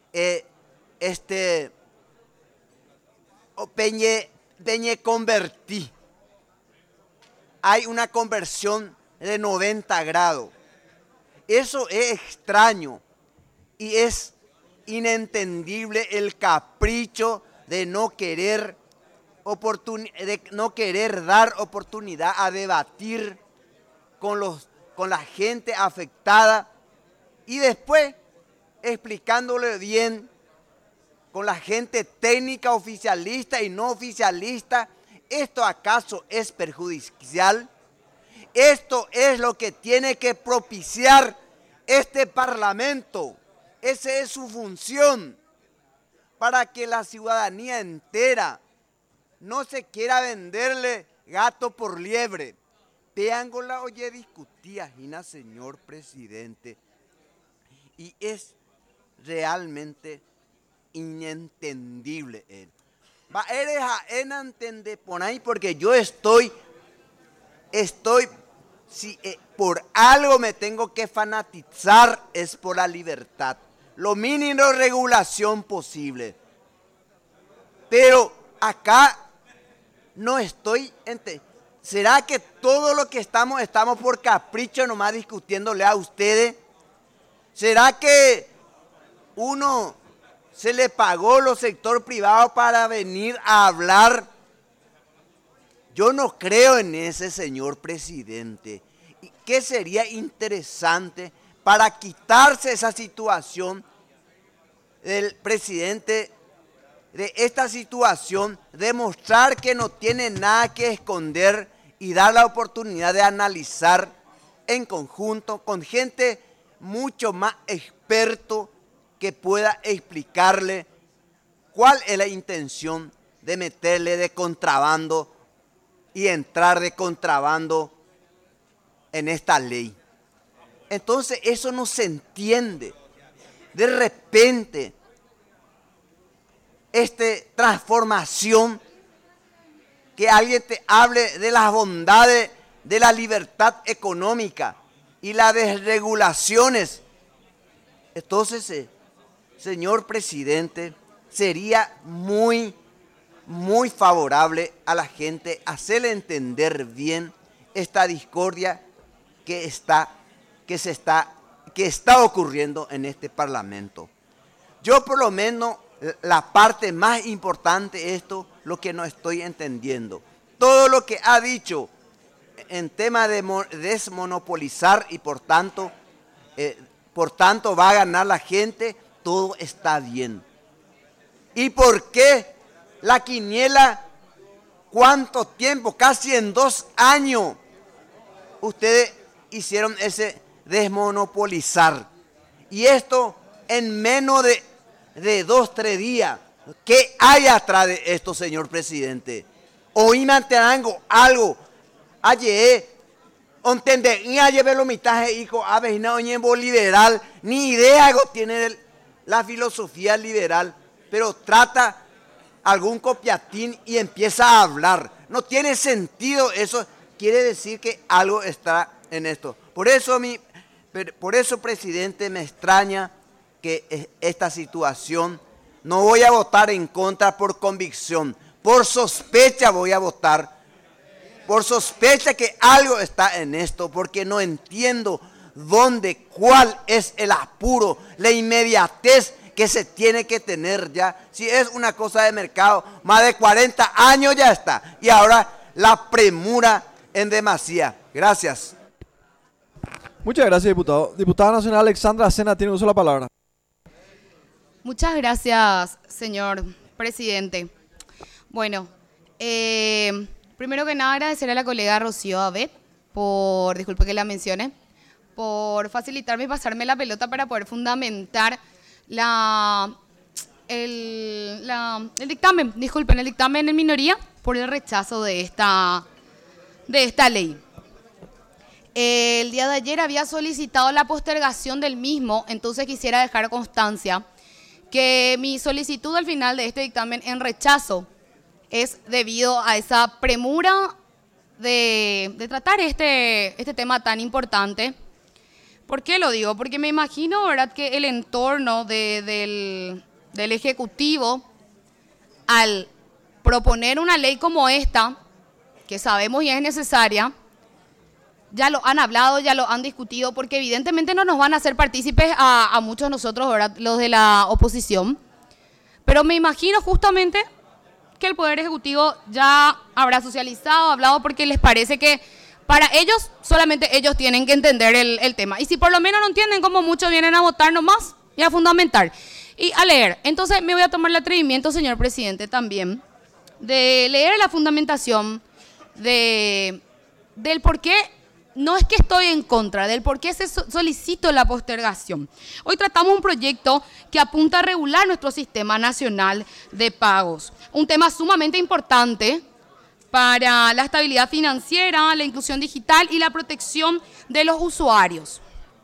Peñe convertí. Hay una conversión de 90 grados. Eso es extraño y es inentendible el capricho de no querer dar oportunidad a debatir con la gente afectada y después explicándole bien con la gente técnica, oficialista y no oficialista. ¿Esto acaso es perjudicial? Esto es lo que tiene que propiciar este Parlamento. Esa es su función, para que la ciudadanía entera no se quiera venderle gato por liebre. Peángola oye discutía, Gina, señor presidente, y es realmente inentendible. Va, eres a entender por ahí, porque yo estoy si por algo me tengo que fanatizar es por la libertad, lo mínimo de regulación posible. Pero acá no estoy ¿será que todo lo que estamos por capricho nomás discutiéndole a ustedes? ¿Será que uno se le pagó los sector privado para venir a hablar? Yo no creo en ese, señor presidente. ¿Y qué sería interesante para quitarse esa situación del presidente, de esta situación, demostrar que no tiene nada que esconder y dar la oportunidad de analizar en conjunto con gente mucho más experto que pueda explicarle cuál es la intención de meterle de contrabando y entrar de contrabando en esta ley? Entonces eso no se entiende. De repente, transformación, que alguien te hable de las bondades de la libertad económica y las desregulaciones. Entonces, señor presidente, sería muy favorable a la gente hacerle entender bien esta discordia que se está que está ocurriendo en este Parlamento. Yo por lo menos, la parte más importante de esto, lo que no estoy entendiendo. Todo lo que ha dicho en tema de desmonopolizar y por tanto va a ganar la gente, todo está bien. ¿Y por qué la quiniela? ¿Cuánto tiempo? Casi en 2 años ustedes hicieron ese desmonopolizar. Y esto en menos de 2, 3 días. ¿Qué hay atrás de esto, señor presidente? Oíme algo. Ayer, entender, ni ayer ve lo mitaje, hijo, a ver, no, liberal, ni idea tiene la filosofía liberal, pero trata algún copiatín y empieza a hablar. No tiene sentido eso, quiere decir que algo está en esto. Por eso, presidente, me extraña que esta situación, no voy a votar en contra por convicción, por sospecha voy a votar, por sospecha que algo está en esto, porque no entiendo cuál es el apuro, la inmediatez que se tiene que tener ya. Si es una cosa de mercado, más de 40 años ya está. Y ahora la premura en demasía. Gracias. Muchas gracias, diputado. Diputada nacional Alexandra Sena tiene uso de la palabra. Muchas gracias, señor presidente. Bueno, primero que nada agradecer a la colega Rocío Abet disculpe que la mencione, por facilitarme y pasarme la pelota para poder fundamentar el dictamen en minoría por el rechazo de esta ley. El día de ayer había solicitado la postergación del mismo, entonces quisiera dejar constancia que mi solicitud al final de este dictamen en rechazo es debido a esa premura de tratar este tema tan importante. ¿Por qué lo digo? Porque me imagino, ¿verdad?, que el entorno del Ejecutivo, al proponer una ley como esta, que sabemos ya es necesaria, ya lo han hablado, ya lo han discutido, porque evidentemente no nos van a hacer partícipes a muchos de nosotros, ¿verdad?, los de la oposición. Pero me imagino justamente que el Poder Ejecutivo ya habrá socializado, hablado, porque les parece que para ellos, solamente ellos tienen que entender el tema. Y si por lo menos no entienden, como muchos vienen a votar nomás y a fundamentar y a leer. Entonces me voy a tomar el atrevimiento, señor presidente, también de leer la fundamentación del por qué, no es que estoy en contra, del por qué se solicito la postergación. Hoy tratamos un proyecto que apunta a regular nuestro sistema nacional de pagos. Un tema sumamente importante para la estabilidad financiera, la inclusión digital y la protección de los usuarios.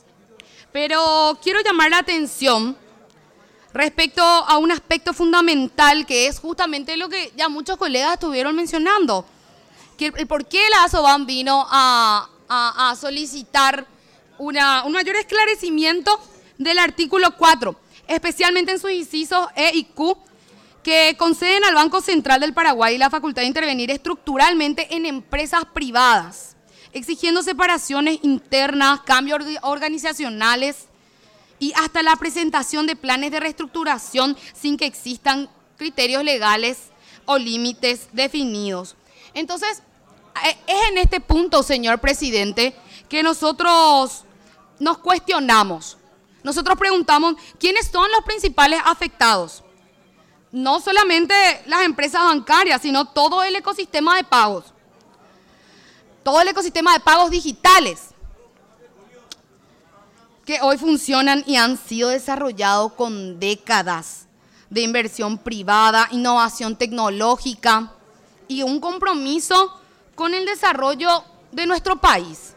Pero quiero llamar la atención respecto a un aspecto fundamental, que es justamente lo que ya muchos colegas estuvieron mencionando, que el por qué la ASOBAN vino a solicitar un mayor esclarecimiento del artículo 4, especialmente en sus incisos E y Q, que conceden al Banco Central del Paraguay la facultad de intervenir estructuralmente en empresas privadas, exigiendo separaciones internas, cambios organizacionales y hasta la presentación de planes de reestructuración sin que existan criterios legales o límites definidos. Entonces, es en este punto, señor presidente, que nosotros nos cuestionamos. Nosotros preguntamos, ¿quiénes son los principales afectados? No solamente las empresas bancarias, sino todo el ecosistema de pagos. Todo el ecosistema de pagos digitales que hoy funcionan y han sido desarrollados con décadas de inversión privada, innovación tecnológica y un compromiso con el desarrollo de nuestro país.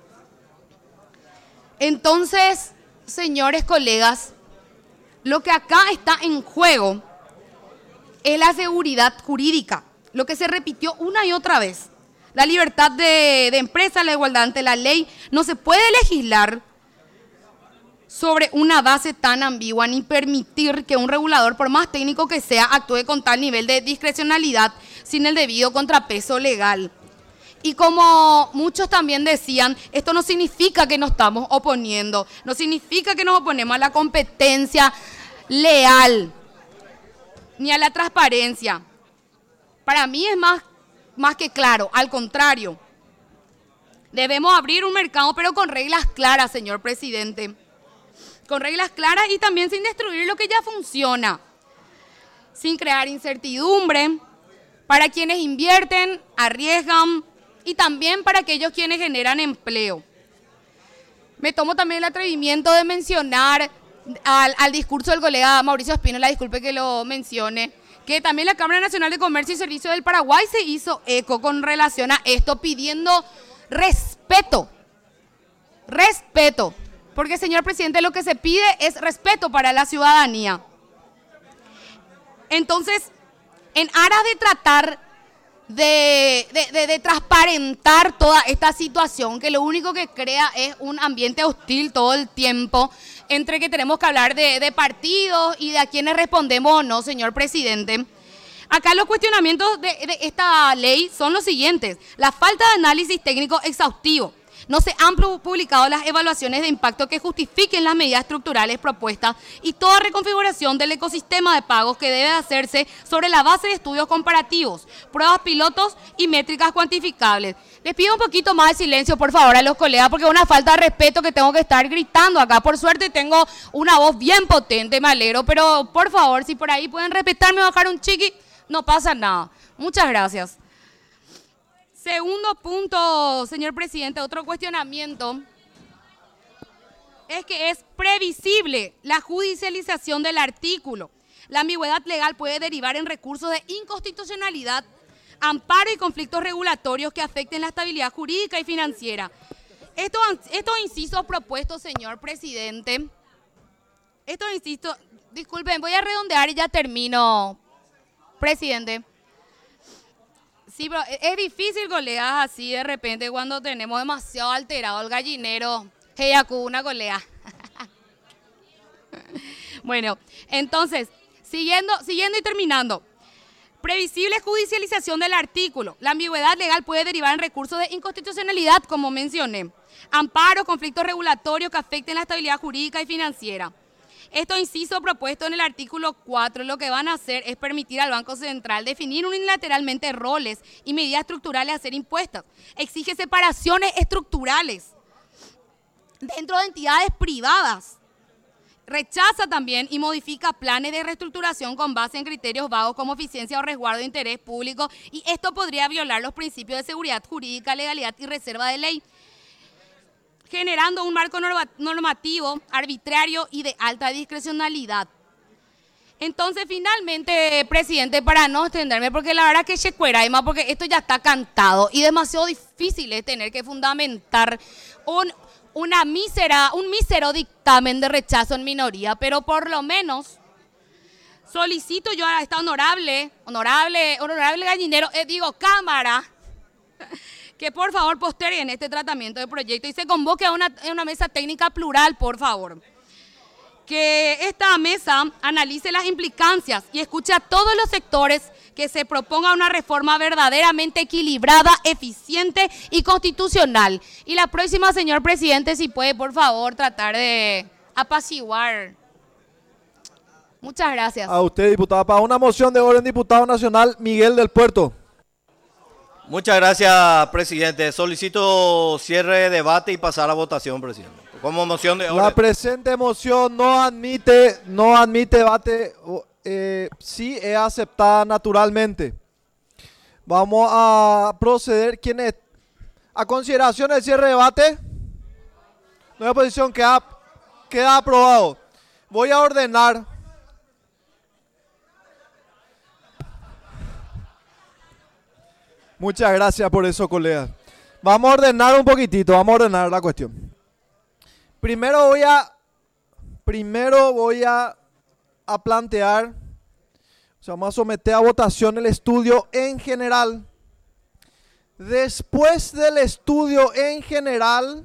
Entonces, señores colegas, lo que acá está en juego es la seguridad jurídica, lo que se repitió una y otra vez. La libertad de empresa, la igualdad ante la ley. No se puede legislar sobre una base tan ambigua ni permitir que un regulador, por más técnico que sea, actúe con tal nivel de discrecionalidad sin el debido contrapeso legal. Y como muchos también decían, esto no significa que nos estamos oponiendo, no significa que nos oponemos a la competencia leal, ni a la transparencia. Para mí es más que claro, al contrario. Debemos abrir un mercado, pero con reglas claras, señor presidente. Con reglas claras y también sin destruir lo que ya funciona. Sin crear incertidumbre para quienes invierten, arriesgan y también para aquellos quienes generan empleo. Me tomo también el atrevimiento de mencionar al discurso del colega Mauricio Espínola, disculpe que lo mencione, que también la Cámara Nacional de Comercio y Servicios del Paraguay se hizo eco con relación a esto, pidiendo respeto, porque señor presidente, lo que se pide es respeto para la ciudadanía. Entonces, en aras de tratar de transparentar toda esta situación, que lo único que crea es un ambiente hostil todo el tiempo, entre que tenemos que hablar de partidos y de a quienes respondemos o no, señor presidente. Acá los cuestionamientos de esta ley son los siguientes: la falta de análisis técnico exhaustivo. No se han publicado las evaluaciones de impacto que justifiquen las medidas estructurales propuestas y toda reconfiguración del ecosistema de pagos que debe hacerse sobre la base de estudios comparativos, pruebas pilotos y métricas cuantificables. Les pido un poquito más de silencio, por favor, a los colegas, porque es una falta de respeto que tengo que estar gritando acá. Por suerte tengo una voz bien potente, me alegro, pero por favor, si por ahí pueden respetarme, bajar un chiqui, no pasa nada. Muchas gracias. Segundo punto, señor presidente, otro cuestionamiento es que es previsible la judicialización del artículo. La ambigüedad legal puede derivar en recursos de inconstitucionalidad, amparo y conflictos regulatorios que afecten la estabilidad jurídica y financiera. Estos incisos propuestos, señor presidente, disculpen, voy a redondear y ya termino, presidente. Sí, pero es difícil, colegas, así de repente cuando tenemos demasiado alterado el gallinero. Hey, una colega. Bueno, entonces, siguiendo y terminando. Previsible judicialización del artículo. La ambigüedad legal puede derivar en recursos de inconstitucionalidad, como mencioné. Amparo, conflictos regulatorios que afecten la estabilidad jurídica y financiera. Estos incisos propuestos en el artículo 4 lo que van a hacer es permitir al Banco Central definir unilateralmente roles y medidas estructurales a ser impuestas. Exige separaciones estructurales dentro de entidades privadas. Rechaza también y modifica planes de reestructuración con base en criterios vagos como eficiencia o resguardo de interés público, y esto podría violar los principios de seguridad jurídica, legalidad y reserva de ley, generando un marco normativo arbitrario y de alta discrecionalidad. Entonces, finalmente, presidente, para no extenderme, porque la verdad que checueraima, porque esto ya está cantado y demasiado difícil es tener que fundamentar un mísero dictamen de rechazo en minoría, pero por lo menos solicito yo a esta honorable gallinero, Cámara, que por favor posterguen este tratamiento de proyecto y se convoque a una mesa técnica plural, por favor. Que esta mesa analice las implicancias y escuche a todos los sectores, que se proponga una reforma verdaderamente equilibrada, eficiente y constitucional. Y la próxima, señor presidente, si puede, por favor, tratar de apaciguar. Muchas gracias. A usted, diputada. Para una moción de orden, diputado nacional Miguel del Puerto. Muchas gracias, presidente. Solicito cierre de debate y pasar a votación, presidente. Como moción de orden. La presente moción no admite debate. Sí es aceptada naturalmente. Vamos a proceder. A consideración del cierre de debate. Nueva posición queda aprobado. Voy a ordenar. Muchas gracias por eso, colegas. Vamos a ordenar un poquitito, vamos a ordenar la cuestión. Primero voy a plantear, vamos a someter a votación el estudio en general. Después del estudio en general,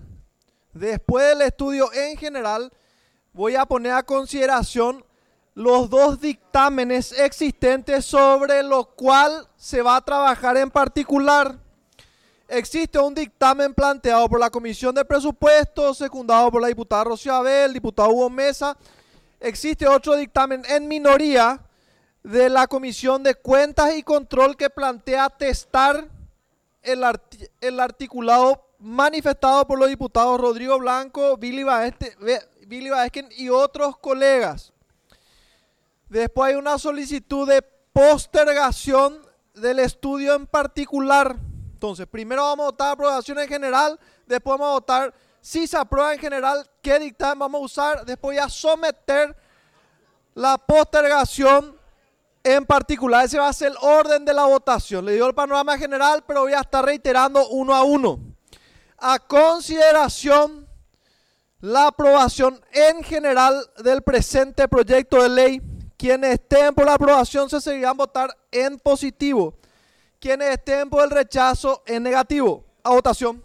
voy a poner a consideración los dos dictámenes existentes sobre lo cual se va a trabajar en particular. Existe un dictamen planteado por la Comisión de Presupuestos, secundado por la diputada Rocío Abel, diputado Hugo Mesa. Existe otro dictamen en minoría de la Comisión de Cuentas y Control que plantea testar el articulado manifestado por los diputados Rodrigo Blanco, Billy Baesken y otros colegas. Después hay una solicitud de postergación del estudio en particular. Entonces, primero vamos a votar aprobación en general, después vamos a votar si se aprueba en general, qué dictamen vamos a usar, después ya someter la postergación en particular. Ese va a ser el orden de la votación. Le digo el panorama general, pero voy a estar reiterando uno a uno. A consideración la aprobación en general del presente proyecto de ley. Quienes estén por la aprobación se seguirán votar en positivo. Quienes estén por el rechazo en negativo. A votación.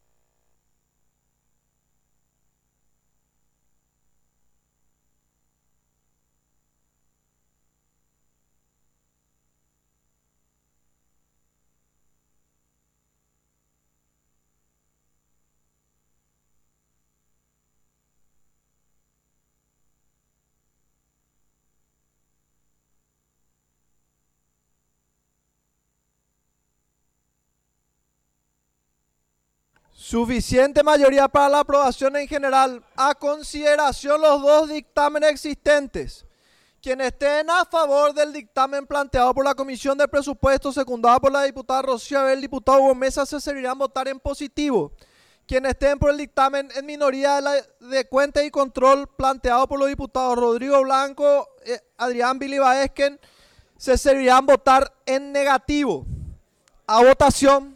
Suficiente mayoría para la aprobación en general. A consideración los dos dictámenes existentes. Quienes estén a favor del dictamen planteado por la Comisión de Presupuestos, secundada por la diputada Rocío Abel, diputado Hugo Mesa, se servirán votar en positivo. Quienes estén por el dictamen en minoría de Cuentas y Control planteado por los diputados Rodrigo Blanco, Adrián Billy Baesken, se servirán votar en negativo. A votación.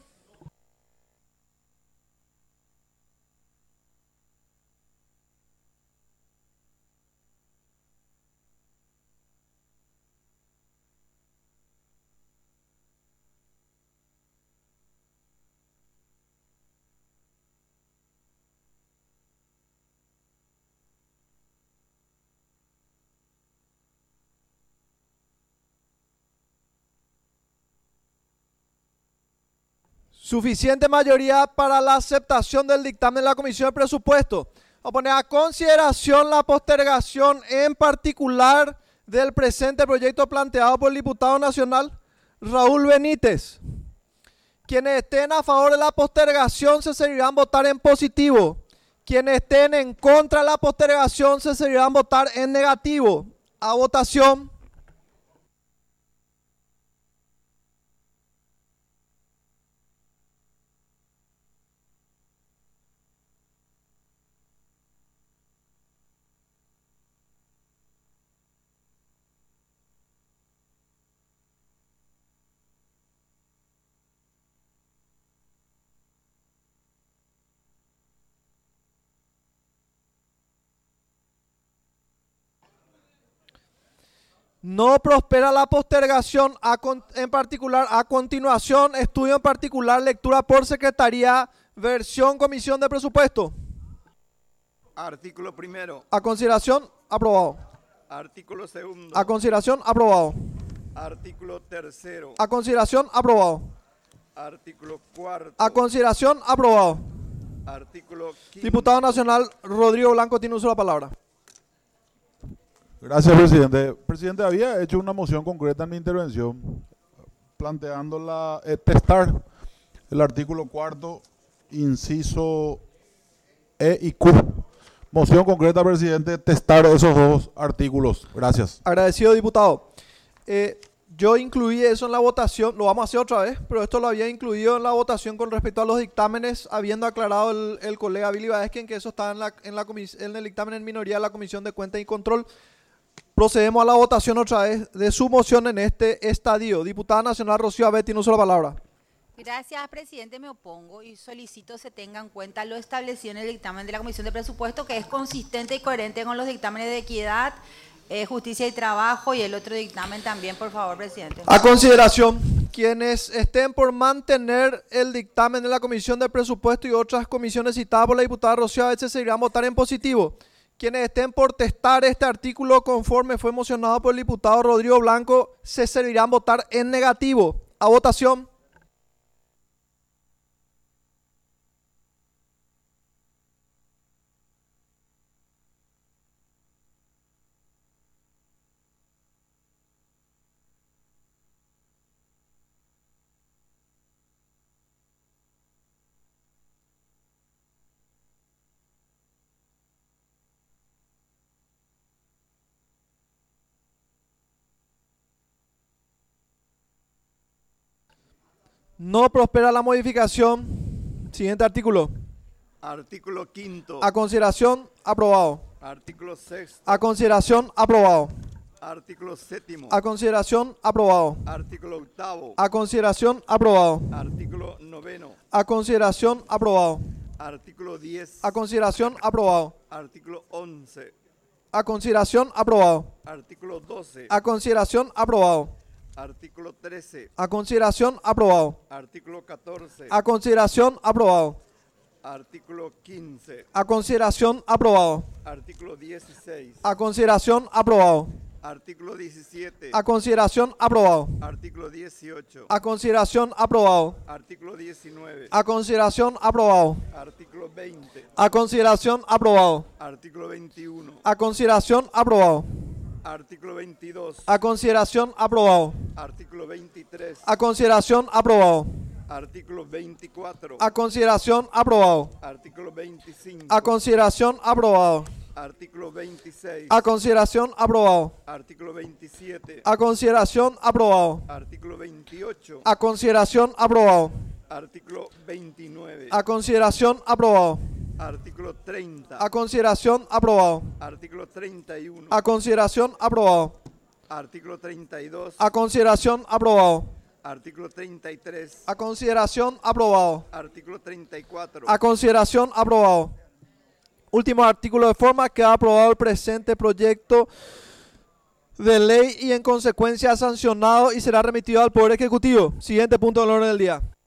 Suficiente mayoría para la aceptación del dictamen de la Comisión de Presupuestos. Vamos a poner a consideración la postergación en particular del presente proyecto planteado por el diputado nacional Raúl Benítez. Quienes estén a favor de la postergación se servirán votar en positivo. Quienes estén en contra de la postergación se servirán votar en negativo. A votación. No prospera la postergación, en particular, a continuación, estudio en particular, lectura por secretaría, versión Comisión de Presupuesto. Artículo primero. A consideración, aprobado. Artículo segundo. A consideración, aprobado. Artículo tercero. A consideración, aprobado. Artículo cuarto. A consideración, aprobado. Artículo quinto. Diputado nacional Rodrigo Blanco tiene uso de la palabra. Gracias, presidente. Presidente, había hecho una moción concreta en mi intervención planteando testar el artículo cuarto, inciso E y Q. Moción concreta, presidente, testar esos dos artículos. Gracias. Agradecido, diputado. Yo incluí eso en la votación, lo vamos a hacer otra vez, pero esto lo había incluido en la votación con respecto a los dictámenes, habiendo aclarado el colega Billy Baesken que eso estaba en el dictamen en minoría de la Comisión de Cuentas y Control. Procedemos a la votación otra vez de su moción en este estadio. Diputada nacional Rocío Abel tiene uso de la palabra. Gracias, presidente. Me opongo y solicito se tenga en cuenta lo establecido en el dictamen de la Comisión de Presupuesto, que es consistente y coherente con los dictámenes de equidad, justicia y trabajo y el otro dictamen también, por favor, presidente. A consideración, quienes estén por mantener el dictamen de la Comisión de Presupuesto y otras comisiones citadas por la diputada Rocío Abel se seguirán votar en positivo. Quienes estén por testar este artículo conforme fue mocionado por el diputado Rodrigo Blanco se servirán votar en negativo. A votación. No prospera la modificación. Siguiente artículo. Artículo quinto. A consideración, aprobado. Artículo sexto. A consideración, aprobado. Artículo séptimo. A consideración, aprobado. Artículo octavo. A consideración, aprobado. Artículo noveno. A consideración, aprobado. Artículo 10. A consideración, aprobado. Artículo 11. A consideración, aprobado. Artículo 12. A consideración, aprobado. Artículo 13. A consideración, aprobado. Artículo 14. A consideración, aprobado. Artículo 15. A consideración, aprobado. Artículo 16. A consideración, aprobado. Artículo 17. A consideración, aprobado. Artículo 18. A consideración, aprobado. Artículo 19. A consideración, aprobado. Artículo 20. A consideración, aprobado. Artículo 21. A consideración, aprobado. Artículo 22. A consideración, aprobado. Artículo 23. A consideración, aprobado. Artículo 24. A consideración, aprobado. Artículo 25. A consideración, aprobado. Artículo 26. A consideración, aprobado. Artículo 27. A consideración, aprobado. Artículo 28. A consideración, aprobado. Artículo 29. A consideración, aprobado. Artículo 30. A consideración, aprobado. Artículo 31. A consideración, aprobado. Artículo 32. A consideración, aprobado. Artículo 33. A consideración, aprobado. Artículo 34. A consideración, aprobado. Último artículo de forma que ha aprobado el presente proyecto de ley y en consecuencia sancionado y será remitido al Poder Ejecutivo. Siguiente punto del orden del día.